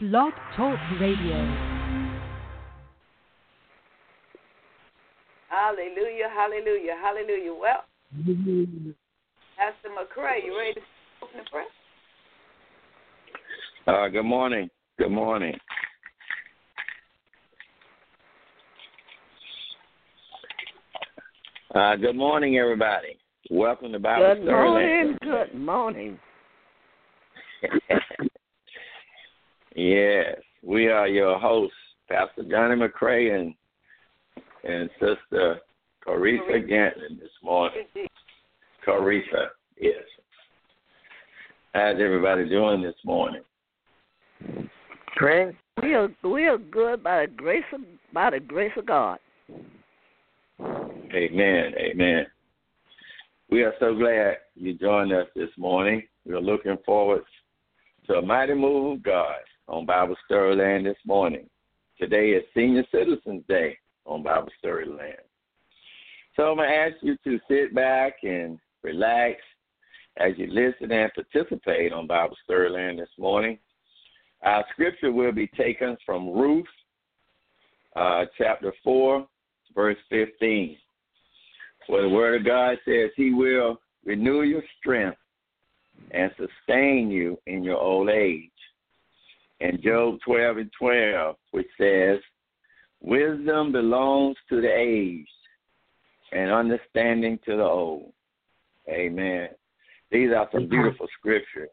Blog Talk Radio. Hallelujah, hallelujah, hallelujah. Well, Pastor McCray, you ready to open the prayer? Good morning. Good morning. Good morning, everybody. Welcome to Bible Storyland. Good morning. Yes, we are your hosts, Pastor Johnny McCray and Sister Carissa Gantlin this morning. Carissa, yes. How's everybody doing this morning? Craig, we are good by the grace of God. Amen. Amen. We are so glad you joined us this morning. We are looking forward to a mighty move of God on Bible Storyland this morning. Today is Senior Citizens Day on Bible Storyland. So I'm going to ask you to sit back and relax as you listen and participate on Bible Storyland this morning. Our scripture will be taken from Ruth, chapter 4, verse 15, where the Word of God says He will renew your strength and sustain you in your old age. And Job 12:12, which says, wisdom belongs to the aged and understanding to the old. Amen. These are some beautiful scriptures.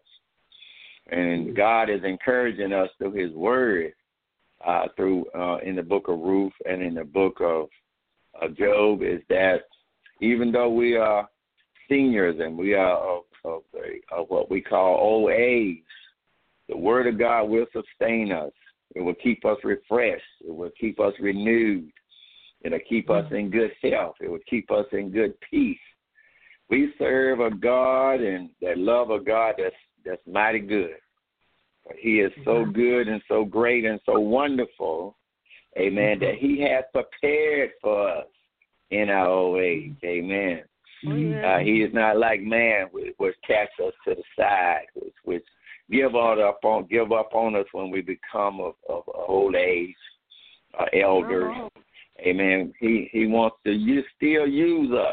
And God is encouraging us through His Word, in the book of Ruth and in the book of Job, is that even though we are seniors and we are of what we call old age, the Word of God will sustain us. It will keep us refreshed. It will keep us renewed. It will keep us in good health. It will keep us in good peace. We serve a God and that love of God that's mighty good. He is so good and so great and so wonderful, amen, that He has prepared for us in our old age, amen. He is not like man, which cast us to the side, which give up on us when we become of old age, elders, amen. He wants to still use us.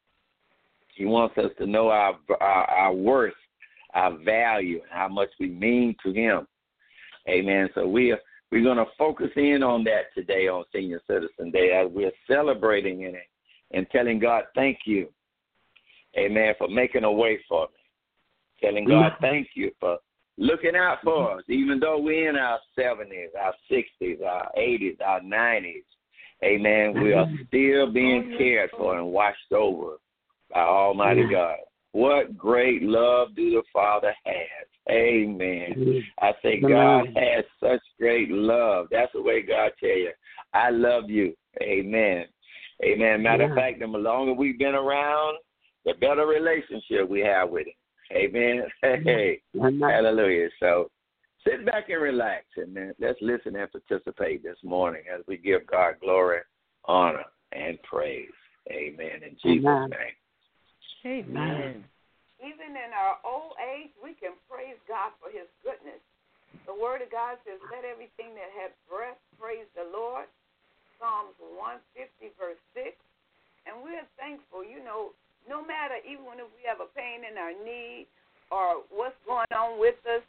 He wants us to know our worth, our value, how much we mean to Him. Amen. So we're going to focus in on that today on Senior Citizen Day as we're celebrating in it and telling God thank you, amen, for making a way for me. Telling God thank you for looking out for us, even though we're in our 70s, our 60s, our 80s, our 90s. Amen. We are still being cared for and watched over by Almighty God. What great love do the Father have? Amen. I say God has such great love. That's the way God tell you, I love you. Amen. Amen. Matter of fact, the longer we've been around, the better relationship we have with Him. Amen. Hey, hallelujah. So sit back and relax, and let's listen and participate this morning as we give God glory, honor, and praise. Amen. In Jesus' name. Amen. Even in our old age, we can praise God for His goodness. The Word of God says, let everything that hath breath praise the Lord. Psalms 150, verse 6. And we're thankful, no matter, even if we have a pain in our knee or what's going on with us,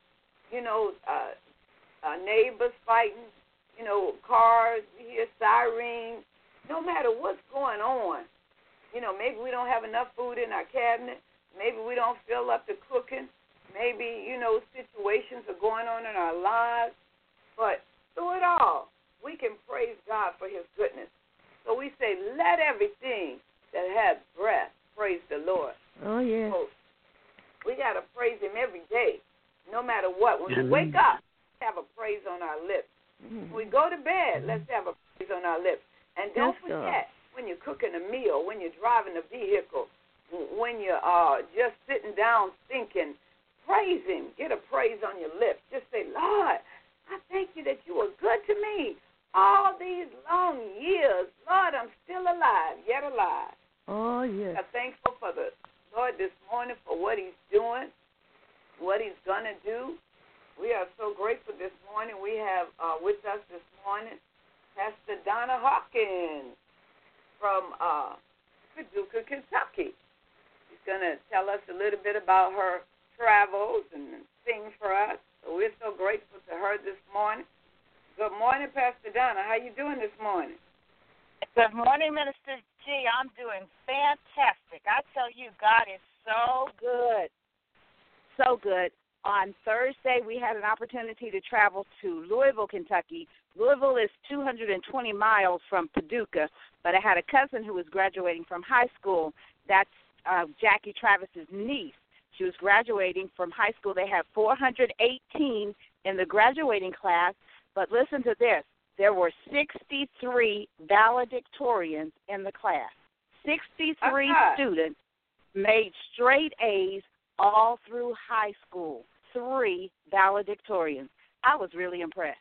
our neighbors fighting, cars, we hear sirens, no matter what's going on. Maybe we don't have enough food in our cabinet. Maybe we don't fill up the cooking. Maybe, situations are going on in our lives. But through it all, we can praise God for His goodness. So we say, let everything that has breath praise the Lord. Oh, yeah. So we got to praise Him every day, no matter what. When we wake up, let's have a praise on our lips. When we go to bed, let's have a praise on our lips. And don't forget, when you're cooking a meal, when you're driving a vehicle, when you're just sitting down thinking, praise Him. Get a praise on your lips. Just say, Lord, I thank you that you were good to me all these long years. Lord, I'm still alive, yet alive. Oh, yes. I'm thankful for the Lord this morning for what He's doing, what He's going to do. We are so grateful grateful this morning. We have with us this morning Pastor Donna Hawkins from Paducah, Kentucky. She's going to tell us a little bit about her travels and sing for us. So we're so grateful to her this morning. Good morning, Pastor Donna. How you doing this morning? Good morning, Minister G. I'm doing fantastic. I tell you, God is so good. So good. On Thursday, we had an opportunity to travel to Louisville, Kentucky. Louisville is 220 miles from Paducah, but I had a cousin who was graduating from high school. That's Jackie Travis's niece. She was graduating from high school. They have 418 in the graduating class, but listen to this. There were 63 valedictorians in the class. 63 students made straight A's all through high school. 3 valedictorians. I was really impressed.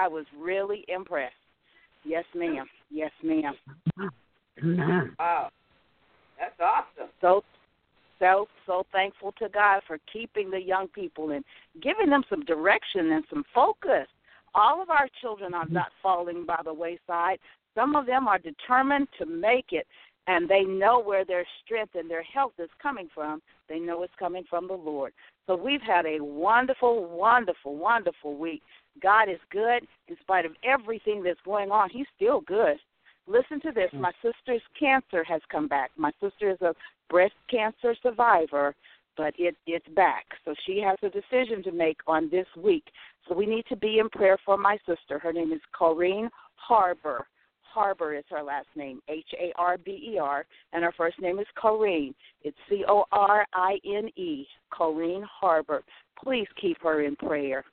Yes, ma'am. Yes, ma'am. Wow. That's awesome. So thankful to God for keeping the young people and giving them some direction and some focus. All of our children are not falling by the wayside. Some of them are determined to make it, and they know where their strength and their health is coming from. They know it's coming from the Lord. So we've had a wonderful, wonderful, wonderful week. God is good in spite of everything that's going on. He's still good. Listen to this. My sister's cancer has come back. My sister is a breast cancer survivor, but it's back. So she has a decision to make on this week. So we need to be in prayer for my sister. Her name is Corinne Harber. Harber is her last name, Harber, and her first name is Corinne. It's Corine, Corinne Harber. Please keep her in prayer.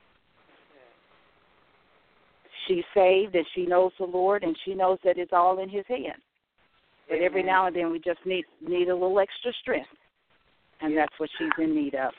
She's saved, and she knows the Lord, and she knows that it's all in His hands. But every now and then we just need a little extra strength, and that's what she's in need of.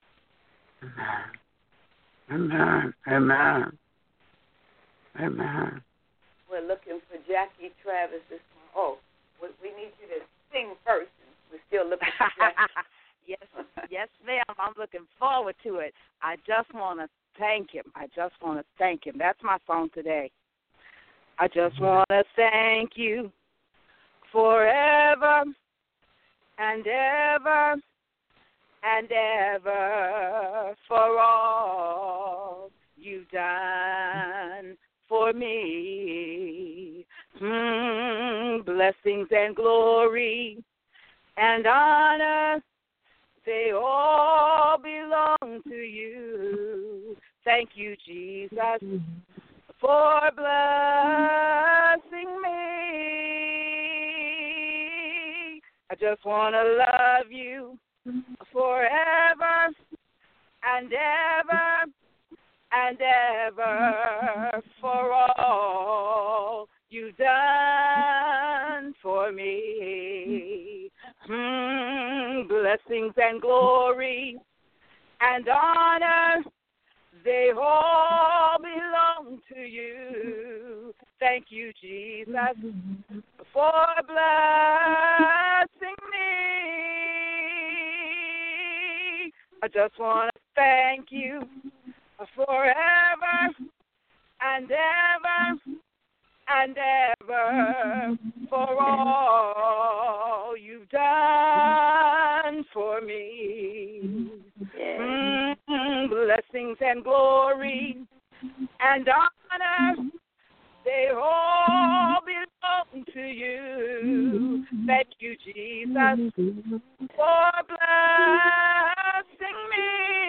Amen. Amen. Amen. We're looking for Jackie Travis this morning. Oh, we need you to sing first. We're still looking for Jackie. Yes, ma'am. I'm looking forward to it. I just want to thank Him. That's my song today. I just want to thank You forever and ever and ever for all You've done for me. Blessings and glory and honor, they all belong to You. Thank You, Jesus, for blessing me. I just want to love You forever and ever and ever for all You've done for me. Blessings and glory and honor, they all belong to You. Thank You, Jesus, for blessing me. I just want to thank You forever and ever and ever for all You've done for me. Blessings and glory and honor, they all belong to You. Thank You, Jesus, for blessing me.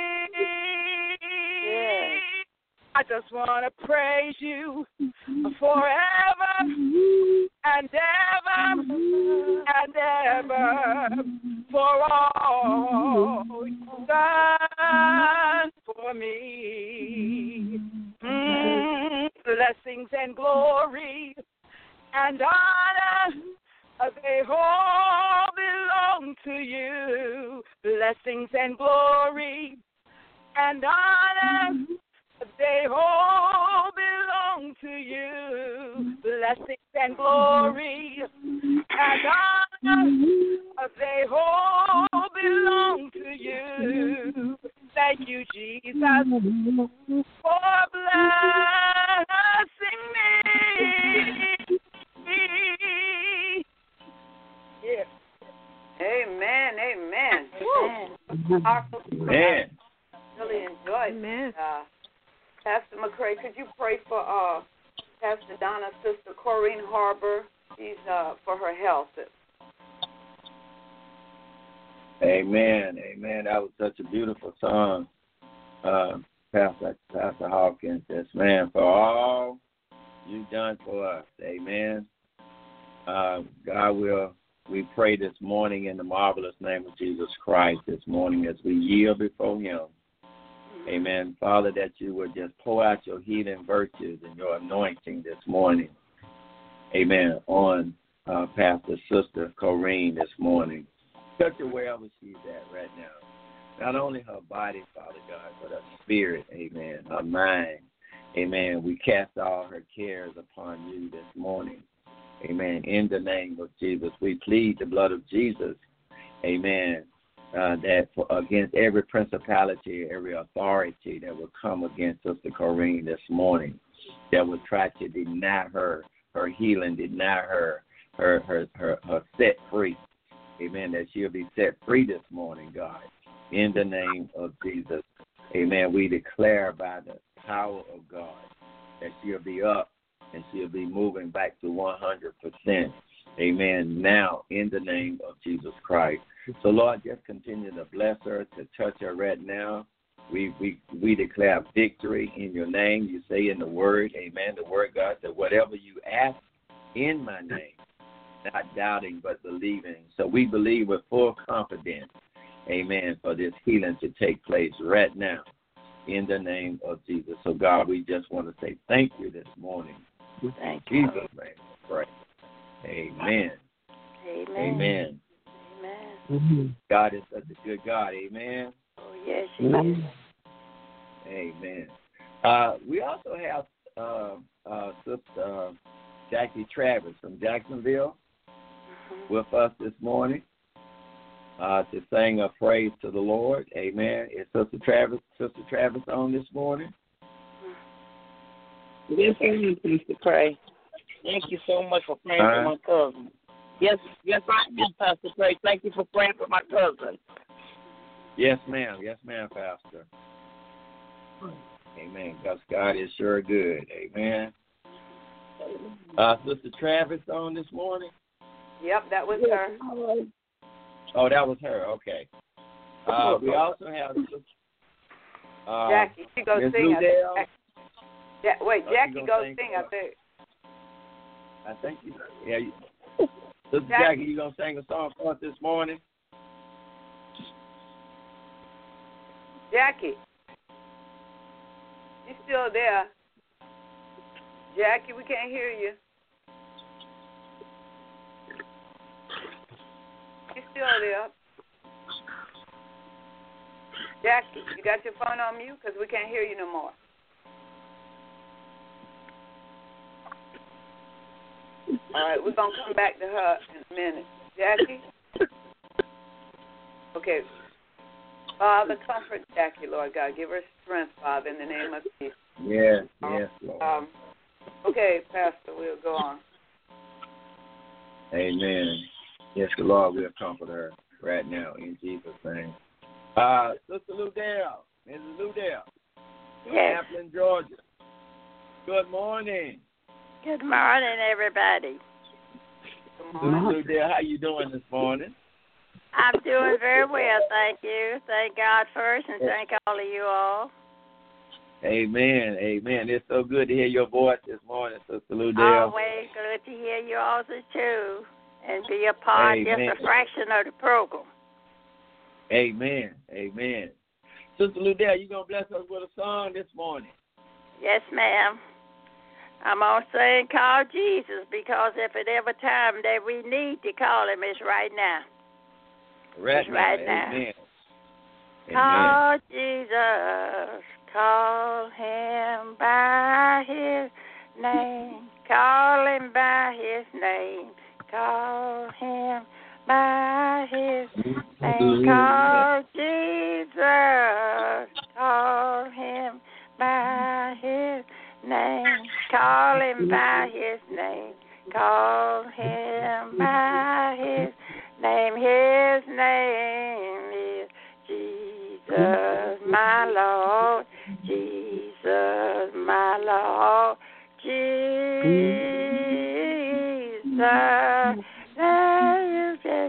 I just want to praise You forever and ever and ever for all You've done for me. Blessings and glory and honor, they all belong to You. Blessings and glory and honor, they all belong to You. Blessings and glory and honor, they all belong to You. Thank You, Jesus, for Pastor McCray, could you pray for Pastor Donna's sister, Corrine Harbor? She's for her health. Amen. Amen. That was such a beautiful song, Pastor Hawkins. Yes, man, for all you've done for us. Amen. God, we pray this morning in the marvelous name of Jesus Christ this morning as we yield before him. Amen. Father, that you would just pour out your healing virtues and your anointing this morning. Amen. On Pastor Sister Corrine this morning. Touch her wherever she's at right now. Not only her body, Father God, but her spirit. Amen. Her mind. Amen. We cast all her cares upon you this morning. Amen. In the name of Jesus, we plead the blood of Jesus. Amen. That against every principality, every authority that will come against Sister Corrine this morning, that will try to deny her healing, deny her set free. Amen. That she'll be set free this morning, God. In the name of Jesus. Amen. We declare by the power of God that she'll be up and she'll be moving back to 100%. Amen. Now, in the name of Jesus Christ. So, Lord, just continue to bless her, to touch her right now. We declare victory in your name. You say in the word, amen, the word God said, whatever you ask in my name, not doubting but believing. So we believe with full confidence, amen, for this healing to take place right now in the name of Jesus. So, God, we just want to say thank you this morning. Thank you. you. Jesus' name, pray. Amen. Amen. Amen. Amen. God is such a good God. Amen. Oh, yes, he is. Amen. We also have Sister Jackie Travis from Jacksonville with us this morning to sing a praise to the Lord. Amen. Is Sister Travis on this morning? Yes, I am pleased to pray. Thank you so much for praying for my cousin. Yes, I am, Pastor Craig. Thank you for praying for my cousin. Yes, ma'am. Yes, ma'am, Pastor. Amen. Because God is sure good. Amen. Sister Travis on this morning? Yep, that was her. Oh, that was her. Okay. We also have Jackie. She goes sing. Jackie goes sing. I think you. Yeah. Sister Jackie, you gonna sing a song for us this morning? Jackie, you still there? Jackie, we can't hear you. You still there? Jackie, you got your phone on mute? Because we can't hear you no more. All right, we're going to come back to her in a minute. Jackie? Okay. Father, comfort Jackie, Lord God. Give her strength, Father, in the name of Jesus. Yes, Lord. Okay, Pastor, we'll go on. Amen. Yes, the Lord will comfort her right now in Jesus' name. Sister Ludell, Mrs. Ludell, Yes. Kaplan, Georgia. Good morning. Good morning, everybody. Good morning. Ludell, how you doing this morning? I'm doing very well, thank you. Thank God first, and thank all of you all. Amen. Amen. It's so good to hear your voice this morning, Sister Ludell. Always good to hear you also, too, and be a part, just a fraction of the program. Amen. Amen. Sister Ludell, you going to bless us with a song this morning? Yes, ma'am. I'm going to sing Call Jesus, because if it ever time that we need to call him, it's right now. Right now. Amen. Call Jesus, call him by his name, call him by his name, call him by his name, call Jesus, call him by his name, call him by his name, call him by his name. His name is Jesus, my Lord. Jesus, Jesus, my Lord, Jesus, now you just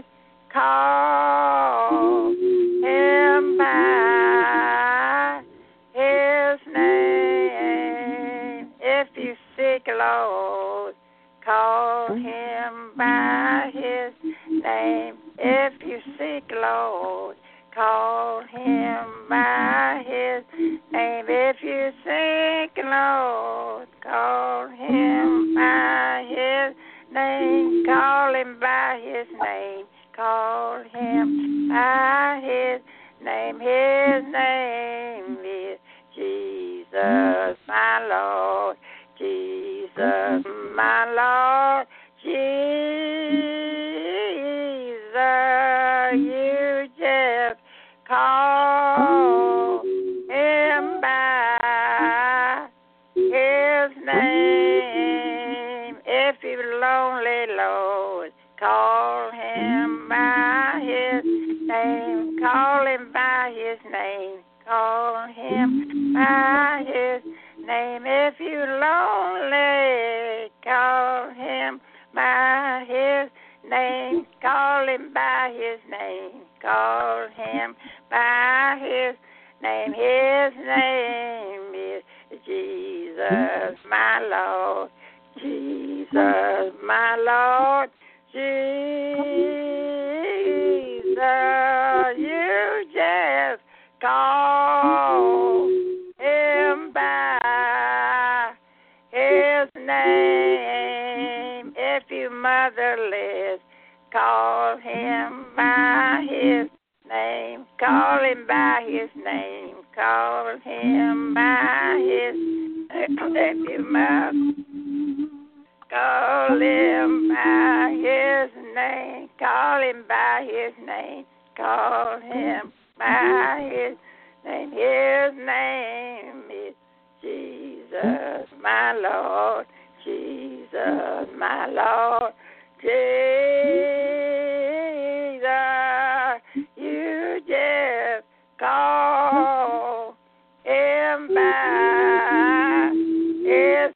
call him by his name. If you seek, Lord, call him by his name. If you seek, Lord, call him by his name. If you seek, Lord, call him by his name. Call him by his name. Call him by his name. His name is Jesus, my Lord. Jesus, my Lord. Jesus, you just call him by his name. If you're lonely, Lord, call him by his name. Call him by his name. Call him by his name. If you're lonely, call him by his name. Call him by his name. Call him by his name. His name is Jesus, my Lord. Jesus, my Lord. Jesus, you just call him by his name. If you motherless, call him by his name. Call him by his name. Call him by his name. If you mother, call him by his name. Call him by his name. Call him by his name. His name is Jesus, my Lord. Jesus, my Lord. Jesus, you just call him by his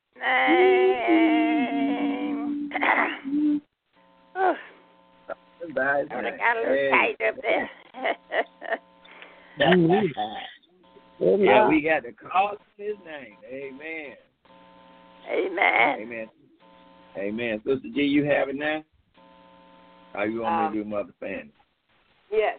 name. Oh, I got a little tight up there. Yeah, we got to call his name. Amen. Amen. Amen. Amen. Sister G, you have it now? Or you want me to do Mother Fanny? Yes.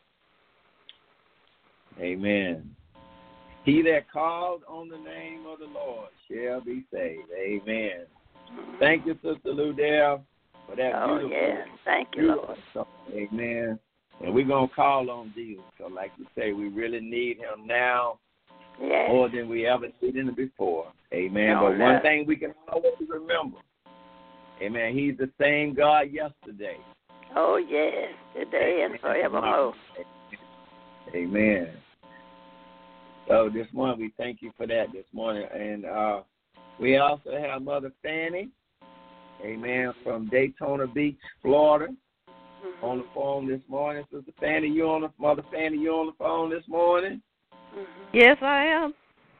Amen. He that calls on the name of the Lord shall be saved. Amen. Thank you, Sister Ludell, for that beautiful. Yes. Thank you, Lord. Song. Amen. And we're going to call on Jesus. So like you say, we really need him now more than we ever needed him before. Amen. But one thing we can always remember, amen, he's the same God yesterday. Oh, yes, today and forevermore. Amen. So this morning, we thank you for that this morning. And we also have Mother Fanny, amen, from Daytona Beach, Florida, on the phone this morning. Sister Fanny, Mother Fanny, you on the phone this morning? Yes, I am.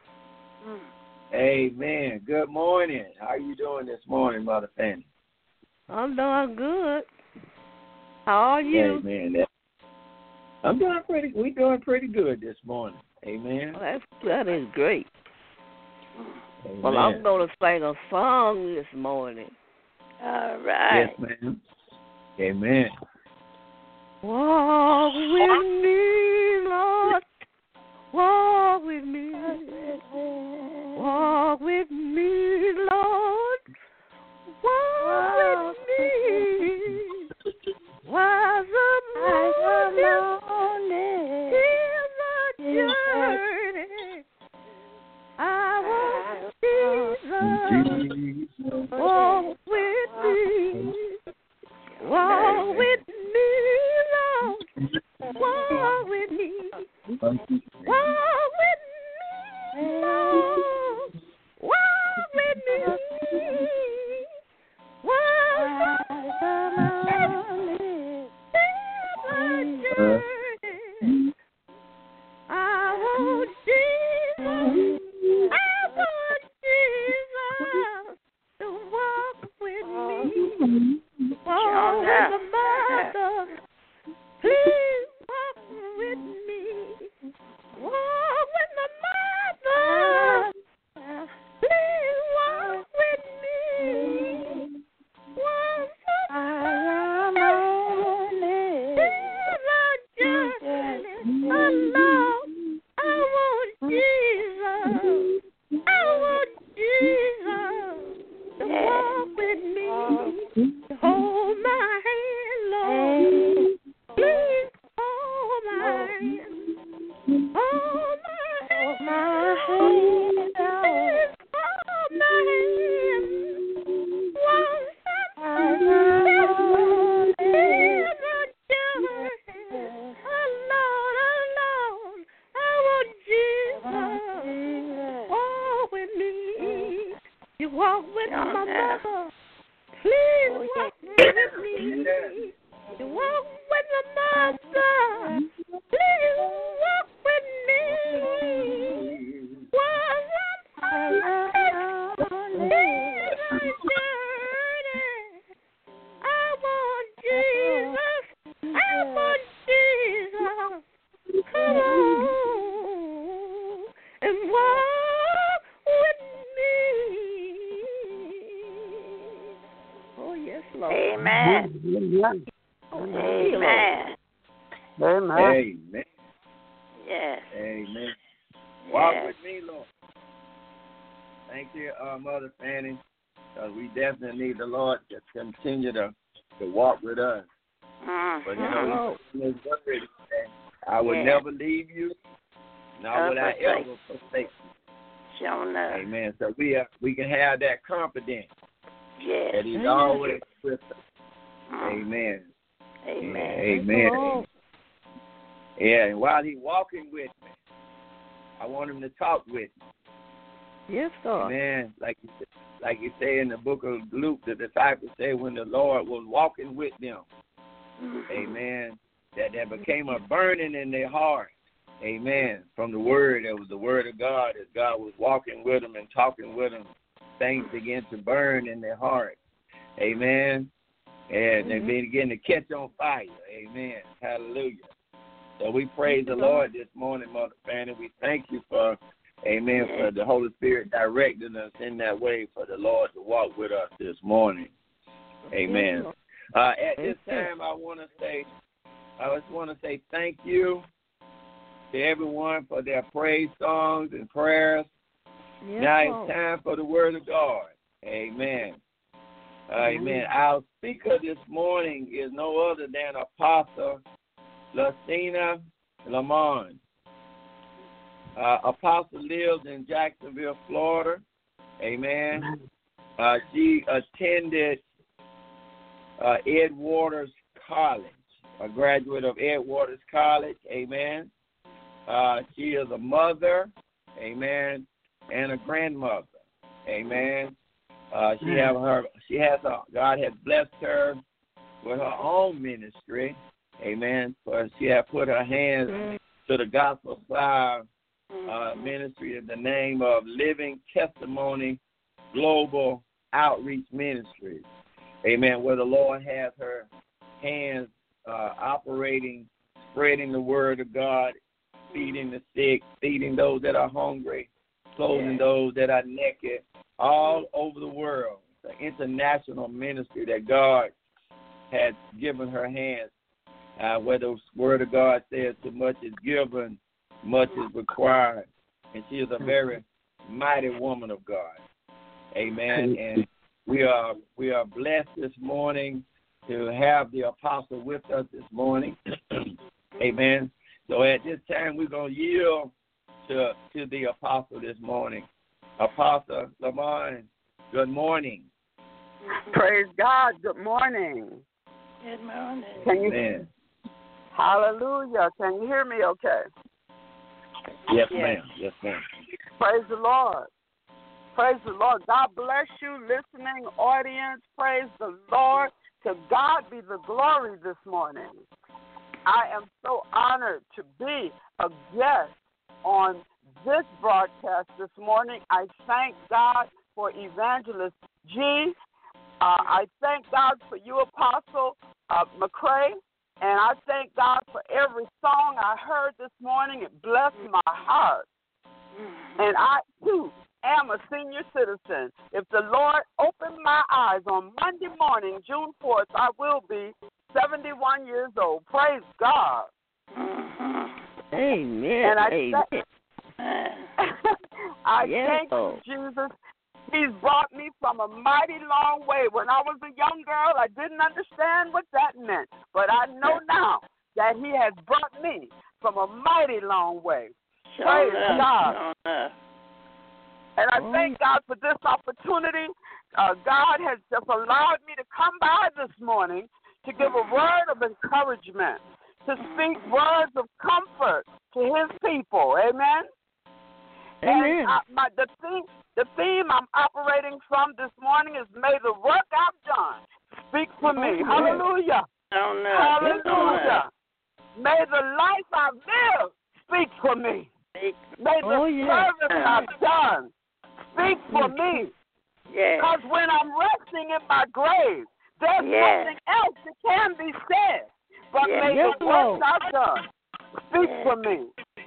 Amen. Good morning. How are you doing this morning, Mother Fanny? I'm doing good. How are you? Amen. I'm doing we're doing pretty good this morning. Amen. Well, that is great. Amen. Well, I'm going to sing a song this morning. All right. Yes, ma'am. Amen. Walk with me, Lord. Walk with me. Walk with me, Lord. Walk with me. While the morning is a journey, I want Jesus. Walk with me. Walk with me, Lord. Walk with me. Walk with me, Lord. Walk with me. While the morning is a journey, I want Jesus. I walk with my mother. Please walk with me. To walk with my mother. Please walk with me. While I'm on this journey, I want Jesus. I want Jesus. Come on and walk with me. Oh, yes, Lord. Amen. Amen. Amen. Amen. Amen. Yes. Amen. Walk Yes. with me, Lord. Thank you, Mother Fanny. We definitely need the Lord to continue to walk with us. But you know, His word says, I will never leave you, nor will I ever forsake you. Sure enough. Amen. So we can have that confidence that He's Amen. always with us. Amen. Amen. Amen. Yeah, and while He's walking with me, I want Him to talk with me. Yes, Lord. Amen. Like you say in the book of Luke, the disciples say when the Lord was walking with them, amen, that became a burning in their heart. Amen. From the word, it was the word of God. As God was walking with them and talking with them, things began to burn in their heart. Amen. And they begin to catch on fire. Amen. Hallelujah. So we praise the Lord this morning, Mother Fanny. We thank you for, amen, for the Holy Spirit directing us in that way for the Lord to walk with us this morning. Amen. At this time, I just want to say thank you to everyone for their praise songs and prayers. Yes, Now Lord. it's time for the word of God. Amen. Amen. Our speaker this morning is no other than Apostle Lucina Lamont. Apostle lives in Jacksonville, Florida. Amen. She attended Ed Waters College, a graduate of Ed Waters College. Amen. She is a mother. Amen. And a grandmother. Amen. God has blessed her with her own ministry. Amen. For she has put her hands to the gospel fire ministry in the name of Living Testimony Global Outreach Ministries. Amen. Where the Lord has her hands operating, spreading the word of God, feeding the sick, feeding those that are hungry, clothing those that are naked, all over the world. It's an international ministry that God has given her hands. Where the word of God says, too much is given, much is required. And she is a very mighty woman of God. Amen. And we are blessed this morning to have the apostle with us this morning. Amen. So at this time, we're going to yield to the apostle this morning. Apostle Lamont, good morning. Praise God. Good morning. Good morning. Amen. Hallelujah. Can you hear me okay? Yes, ma'am. Yes, ma'am. Praise the Lord. Praise the Lord. God bless you, listening audience. Praise the Lord. To God be the glory this morning. I am so honored to be a guest on this broadcast this morning. I thank God for Evangelist G. I thank God for you, Apostle McCray. And I thank God for every song I heard this morning. It blessed my heart. And I, too, am a senior citizen. If the Lord opened my eyes on Monday morning, June 4th, I will be 71 years old. Praise God. Amen. And I Yes, thank you, Jesus. He's brought me from a mighty long way. When I was a young girl, I didn't understand what that meant. But I know now that he has brought me from a mighty long way. Praise God. And I thank God for this opportunity. God has just allowed me to come by this morning to give a word of encouragement, to speak words of comfort to his people. Amen. And the theme I'm operating from this morning is, may the work I've done speak for me. Hallelujah. Hallelujah. May the life I've lived speak for me. May the service I've done speak for me. Because when I'm resting in my grave, there's nothing else that can be said. But may the work I've done speak for me.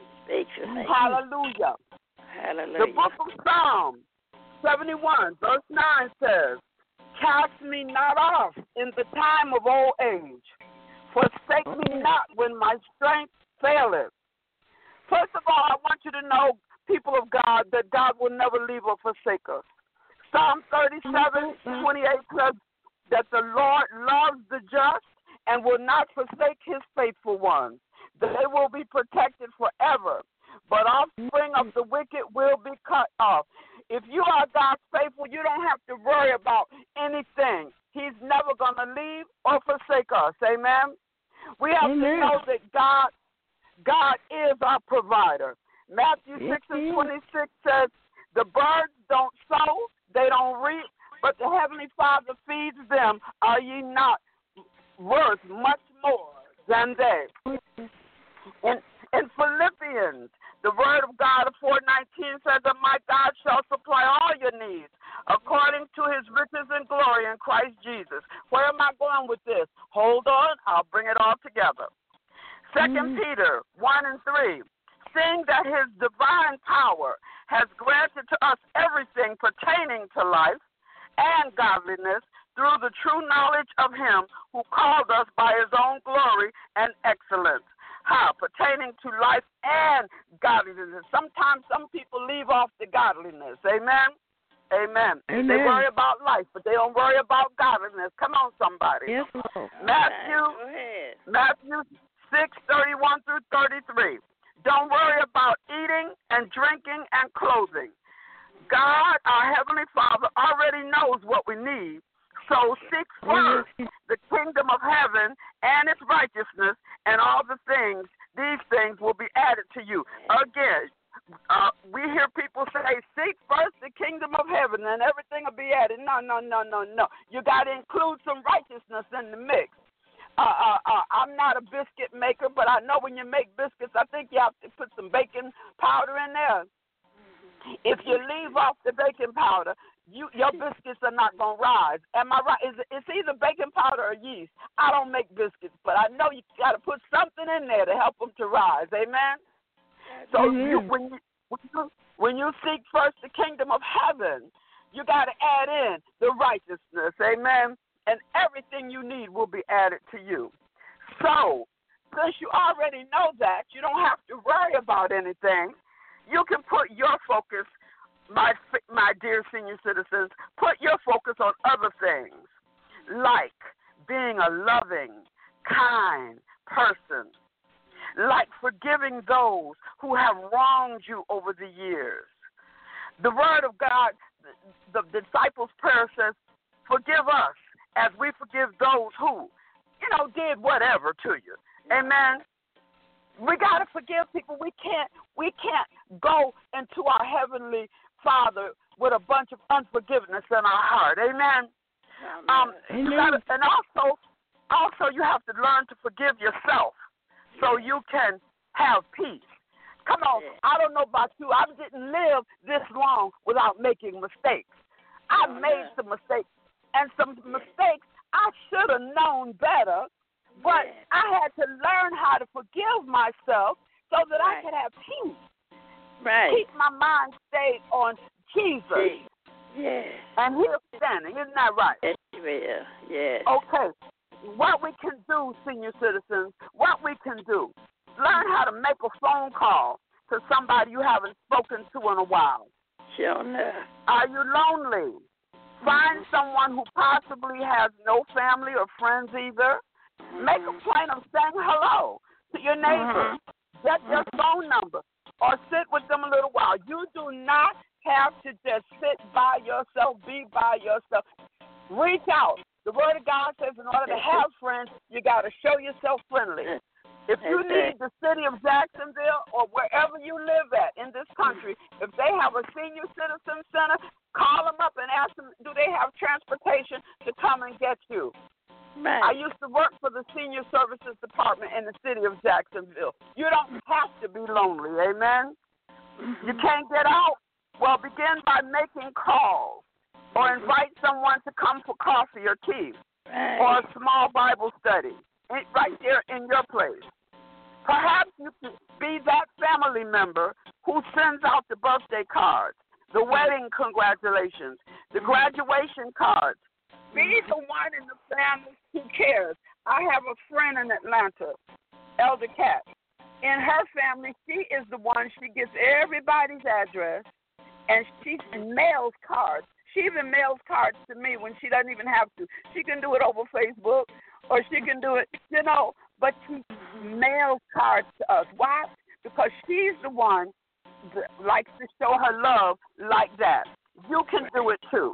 Hallelujah. The book of Psalms 71, verse 9 says, cast me not off in the time of old age. Forsake me not when my strength faileth. First of all, I want you to know, people of God, that God will never leave or forsake us. Psalm 37:28 says that the Lord loves the just and will not forsake his faithful ones. They will be protected forever, but offspring of the wicked will be cut off. If you are God's faithful, you don't have to worry about anything. He's never going to leave or forsake us. Amen? We have to know that God is our provider. Matthew 6:26 says, the birds don't sow, they don't reap, but the Heavenly Father feeds them. Are ye not worth much more than they? In Philippians, the word of God 4:19 says that my God shall supply all your needs according to his riches and glory in Christ Jesus. Where am I going with this? Hold on, I'll bring it all together. 2 Peter 1:3, seeing that his divine power has granted to us everything pertaining to life and godliness through the true knowledge of him who called us by his own glory and excellence. How? Pertaining to life and godliness. Sometimes some people leave off the godliness. Amen? Amen. They worry about life, but they don't worry about godliness. Come on, somebody. Yes, Lord. Matthew 6:31-33. Don't worry about eating and drinking and clothing. God, our Heavenly Father, already knows what we need. So seek first the kingdom of heaven and its righteousness, and all these things will be added to you. Again, we hear people say, seek first the kingdom of heaven and everything will be added. No. You got to include some righteousness in the mix. I'm not a biscuit maker, but I know when you make biscuits, I think you have to put some baking powder in there. If you leave off the baking powder, your biscuits are not going to rise. Am I right? It's either baking powder or yeast. I don't make biscuits, but I know you got to put something in there to help them to rise. Amen? So when you seek first the kingdom of heaven, you got to add in the righteousness. Amen? And everything you need will be added to you. So, since you already know that, you don't have to worry about anything. You can put your focus, my dear senior citizens, put your focus on other things, like being a loving, kind person, like forgiving those who have wronged you over the years. The Word of God, the disciples' prayer says, forgive us as we forgive those who, did whatever to you. Amen. We got to forgive people. We can't go into our Heavenly Father with a bunch of unforgiveness in our heart. Amen. And also you have to learn to forgive yourself so you can have peace. Come on. I don't know about you. I didn't live this long without making mistakes. I made some mistakes, and some mistakes I should have known better. But I had to learn how to forgive myself so that I could have peace. Right. Keep my mind stayed on Jesus. Yes. And He's standing. Isn't that right? Yes, He will. Yes. Okay. What we can do, senior citizens, learn how to make a phone call to somebody you haven't spoken to in a while. Sure enough. Are you lonely? Find someone who possibly has no family or friends either. Make a point of saying hello to your neighbor. Get their phone number or sit with them a little while. You do not have to just sit by yourself, be by yourself. Reach out. The Word of God says in order to have friends, you got to show yourself friendly. If you need the city of Jacksonville or wherever you live at in this country, if they have a senior citizen center, call them up and ask them, do they have transportation to come and get you? Right. I used to work for the Senior Services Department in the city of Jacksonville. You don't have to be lonely, amen? You can't get out? Well, begin by making calls or invite someone to come for coffee or tea or a small Bible study right there in your place. Perhaps you could be that family member who sends out the birthday cards, the wedding congratulations, the graduation cards. Be the one in the family who cares. I have a friend in Atlanta, Elder Cat. In her family, she is the one, she gets everybody's address, and she mails cards. She even mails cards to me when she doesn't even have to. She can do it over Facebook, or she can do it, but she mails cards to us. Why? Because she's the one that likes to show her love like that. You can do it too.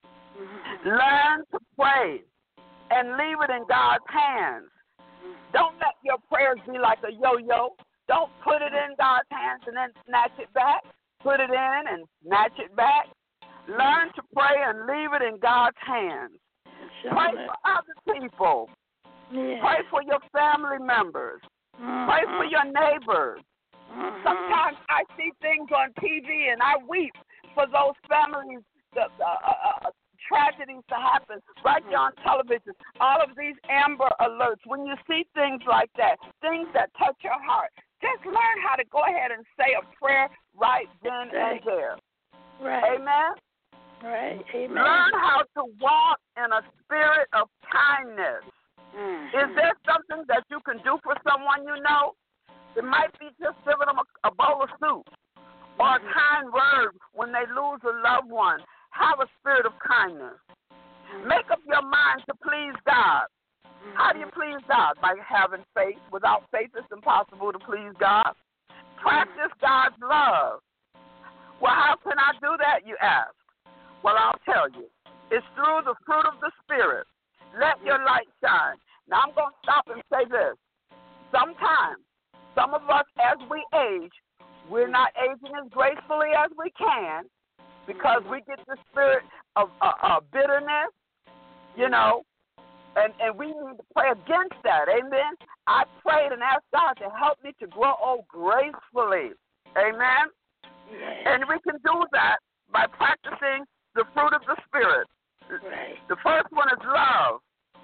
Learn to pray and leave it in God's hands. Don't let your prayers be like a yo-yo. Don't put it in God's hands and then snatch it back. Put it in and snatch it back. Learn to pray and leave it in God's hands. Pray for other people. Yeah. Pray for your family members. Pray for your neighbors. Sometimes I see things on TV and I weep for those families, tragedies to happen right there on television. All of these Amber Alerts. When you see things like that, things that touch your heart, just learn how to go ahead and say a prayer right then and there. Right. Amen? Right. Amen. Learn how to walk in a spirit of kindness. Is there something that you can do for someone you know? It might be just giving them a bowl of soup or a kind word when they lose a loved one. Have a spirit of kindness. Make up your mind to please God. How do you please God? By having faith. Without faith, it's impossible to please God. Practice God's love. Well, how can I do that, you ask? Well, I'll tell you. It's through the fruit of the Spirit. Let your light shine. Now, I'm going to stop and say this. Sometimes, some of us, as we age, we're not aging as gracefully as we can because we get the spirit of bitterness, and we need to pray against that. Amen? I prayed and asked God to help me to grow old gracefully. Amen? And we can do that by practicing the fruit of the Spirit. Right. The first one is love.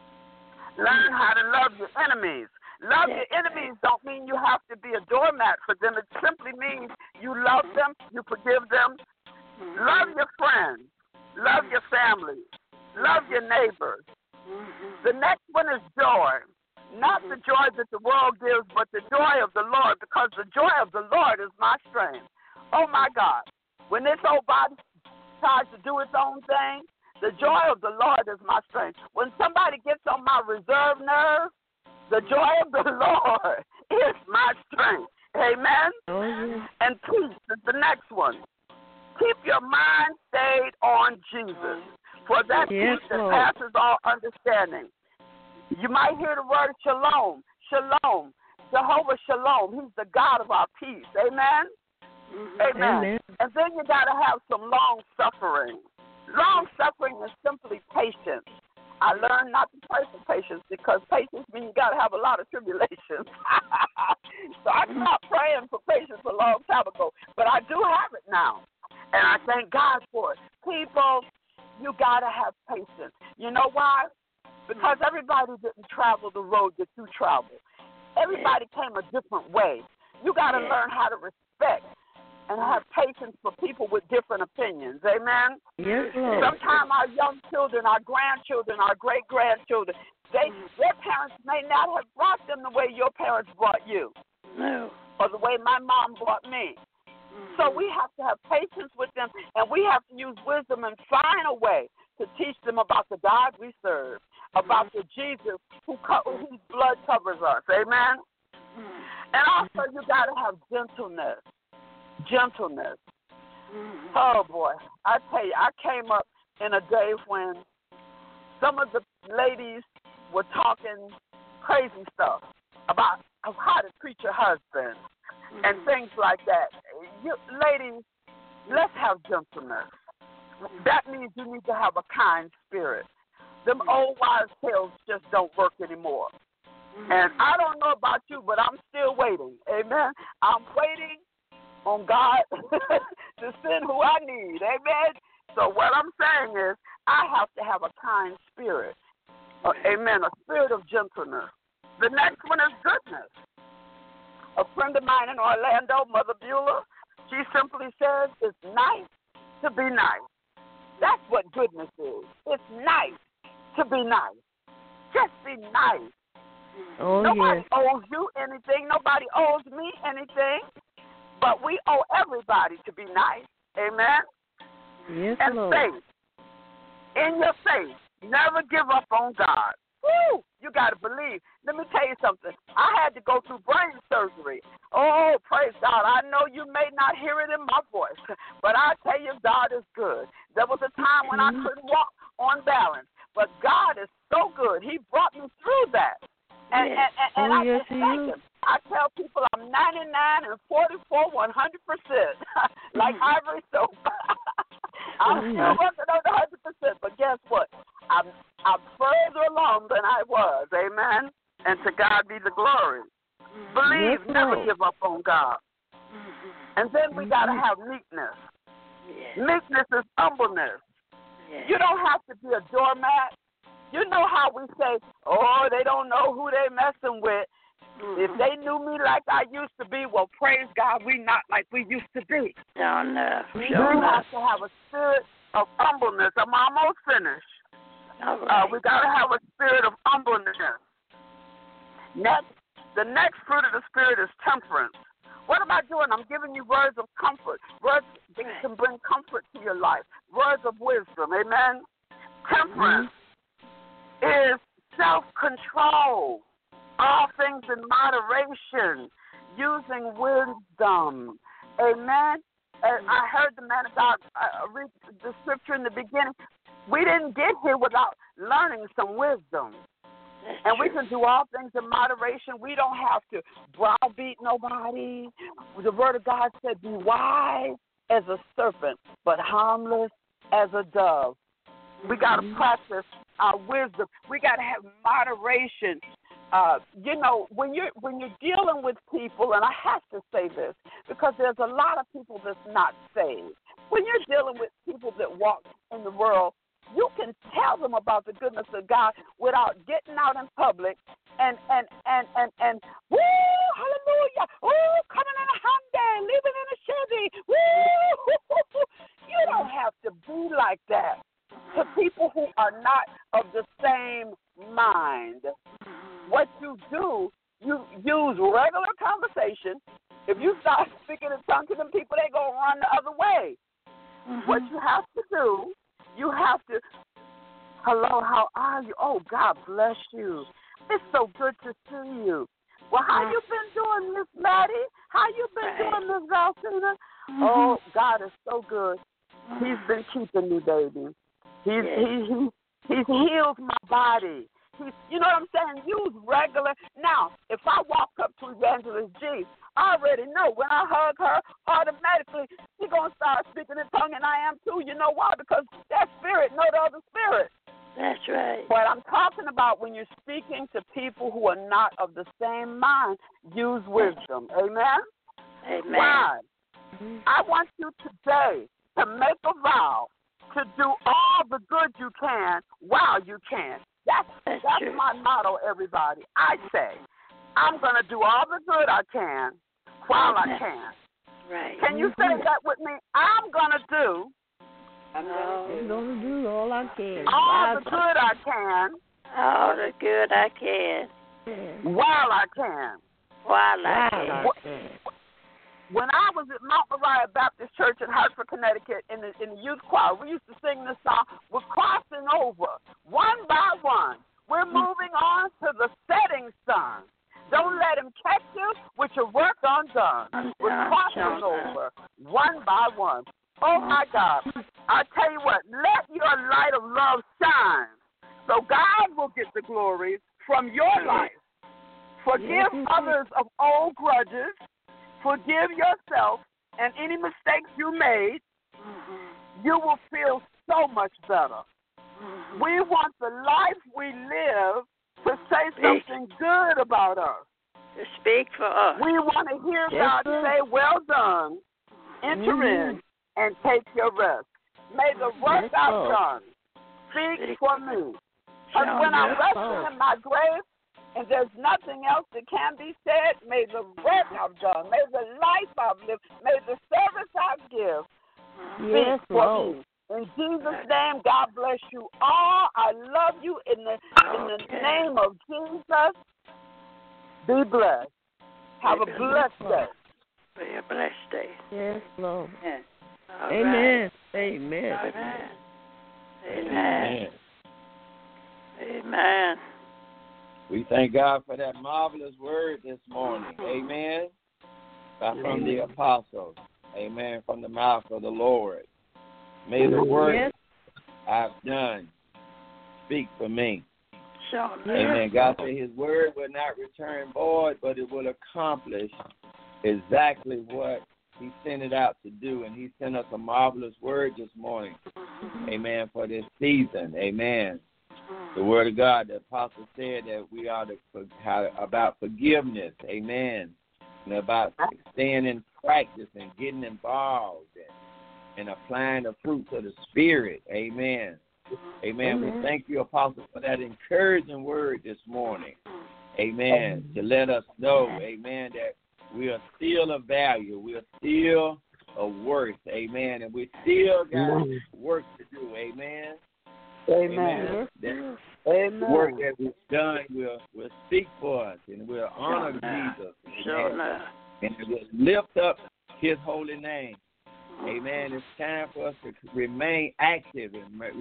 Learn how to love your enemies. Love your enemies don't mean you have to be a doormat for them. It simply means you love them, you forgive them. Love your friends. Love your family. Love your neighbors. The next one is joy. Not the joy that the world gives, but the joy of the Lord, because the joy of the Lord is my strength. Oh, my God. When this old body tries to do its own thing, the joy of the Lord is my strength. When somebody gets on my reserve nerve, the joy of the Lord is my strength. Amen? Oh, yeah. And peace is the next one. Keep your mind stayed on Jesus, for that peace that passes all understanding. You might hear the word shalom, shalom, Jehovah Shalom. He's the God of our peace. Amen? Amen. And then you got to have some long suffering. Long suffering is simply patience. I learned not to pray for patience because patience means you got to have a lot of tribulations. So I stopped praying for patience a long time ago, but I do have it now. And I thank God for it. People, you got to have patience. You know why? Because everybody didn't travel the road that you traveled. Everybody came a different way. You got to learn how to respect and have patience for people with different opinions. Amen? Yes, Sometimes our young children, our grandchildren, our great-grandchildren, their parents may not have brought them the way your parents brought you. No. Or the way my mom brought me. So we have to have patience with them, and we have to use wisdom and find a way to teach them about the God we serve, about the Jesus whose blood covers us. Amen? And also you got to have gentleness. Gentleness. Oh, boy. I tell you, I came up in a day when some of the ladies were talking crazy stuff about of how to treat your husband and things like that. You, ladies, let's have gentleness. That means you need to have a kind spirit. Them old wives' tales just don't work anymore. And I don't know about you, but I'm still waiting. Amen. I'm waiting on God to send who I need. Amen. So what I'm saying is I have to have a kind spirit. Amen. A spirit of gentleness. The next one is goodness. A friend of mine in Orlando, Mother Beulah, she simply says it's nice to be nice. That's what goodness is. It's nice to be nice. Just be nice. Oh, Nobody yes. owes you anything. Nobody owes me anything. But we owe everybody to be nice. Amen? Yes, And Lord. faith. In your faith, never give up on God. Woo! You got to believe. Let me tell you something. I had to go through brain surgery. Oh, praise God. I know you may not hear it in my voice, but I tell you, God is good. There was a time when I couldn't walk on balance, but God is so good. He brought me through that. And I yes, just thank Him. I tell people I'm 99 and 44, 100%, like Ivory Soap. I'm still working on the 100%, but guess what? I'm further along than I was. Amen. And to God be the glory. Believe, Yes, never Lord. give up on God. And then we got to have meekness. Meekness is humbleness. You don't have to be a doormat. You know how we say, oh, they don't know who they messing with. If they knew me like I used to be, well, praise God, we not like we used to be. Don't know. We have to have a spirit of humbleness. I'm almost finished. We got to have a spirit of humbleness. The next fruit of the Spirit is temperance. What am I doing? I'm giving you words of comfort. Words that can bring comfort to your life. Words of wisdom. Amen? Temperance is self-control. All things in moderation. Using wisdom. Amen? And I heard the man of God read the scripture in the beginning. We didn't get here without learning some wisdom. And we can do all things in moderation. We don't have to browbeat nobody. The Word of God said, be wise as a serpent, but harmless as a dove. We got to practice our wisdom. We got to have moderation. When you're dealing with people, and I have to say this because there's a lot of people that's not saved. When you're dealing with people that walk in the world, you can tell them about the goodness of God without getting out in public and woo, hallelujah, woo, coming in a Hyundai, leaving in a Chevy, woo. You don't have to be like that to people who are not of the same mind. What you do, you use regular conversation. If you start speaking in tongues to them people, they go run the other way. What you have to do, you have to, hello, how are you? Oh, God bless you. It's so good to see you. Well, how you been doing, Miss Maddie? How you been doing, Miss Valcina? Oh, God is so good. He's been keeping me, baby. He's healed my body. You know what I'm saying? Use regular. Now, if I walk up to Evangelist G, I already know when I hug her, automatically she's going to start speaking in tongue, and I am too. You know why? Because that spirit know the other spirit. That's right. But I'm talking about when you're speaking to people who are not of the same mind, use wisdom. Amen? Amen. Why? I want you today to make a vow to do all the good you can while you can. That's my motto, everybody. I say, I'm going to do all the good I can while I can. Right. Can you say that with me? I'm going to do all I can. all the good I can. All the good I can. While I can. While I can. When I was at Mount Moriah Baptist Church in Hartford, Connecticut, in the youth choir, we used to sing this song. We're crossing over one by one. We're moving on to the setting sun. Don't let him catch you with your work undone. We're crossing over one by one. Oh, my God. I tell you what, let your light of love shine so God will get the glory from your life. Forgive others of old grudges. Forgive yourself and any mistakes you made. You will feel so much better. We want the life we live to say something good about us. To speak for us. We want to hear God say, well done, enter in, and take your rest. May the work I've done speak for me. And when I'm resting in my grave, and there's nothing else that can be said, may the work I've done, may the life I've lived, may the service I give speak for me. In Jesus' name, God bless you all. I love you in the name of Jesus. Be blessed. Have a blessed day. Be a blessed day. Yes, Lord. Yes. Amen. Right. Amen. Amen. Amen. Amen. We thank God for that marvelous word this morning. Amen. From the apostles. Amen. From the mouth of the Lord. May the word I've done speak for me. Amen. God said his word will not return void, but it will accomplish exactly what he sent it out to do. And he sent us a marvelous word this morning. Amen. For this season. Amen. The word of God, the apostle said that we are about forgiveness. Amen. And about staying in practice and getting involved and applying the fruits of the Spirit. Amen. Amen. We thank you, Apostle, for that encouraging word this morning. Amen. To let us know, amen, that we are still of value. We are still of worth. Amen. And we still got work to do. Amen. Amen. Amen. The work that we've done will speak for us and we'll honor Jesus. Amen. And we'll lift up his holy name. Amen. It's time for us to remain active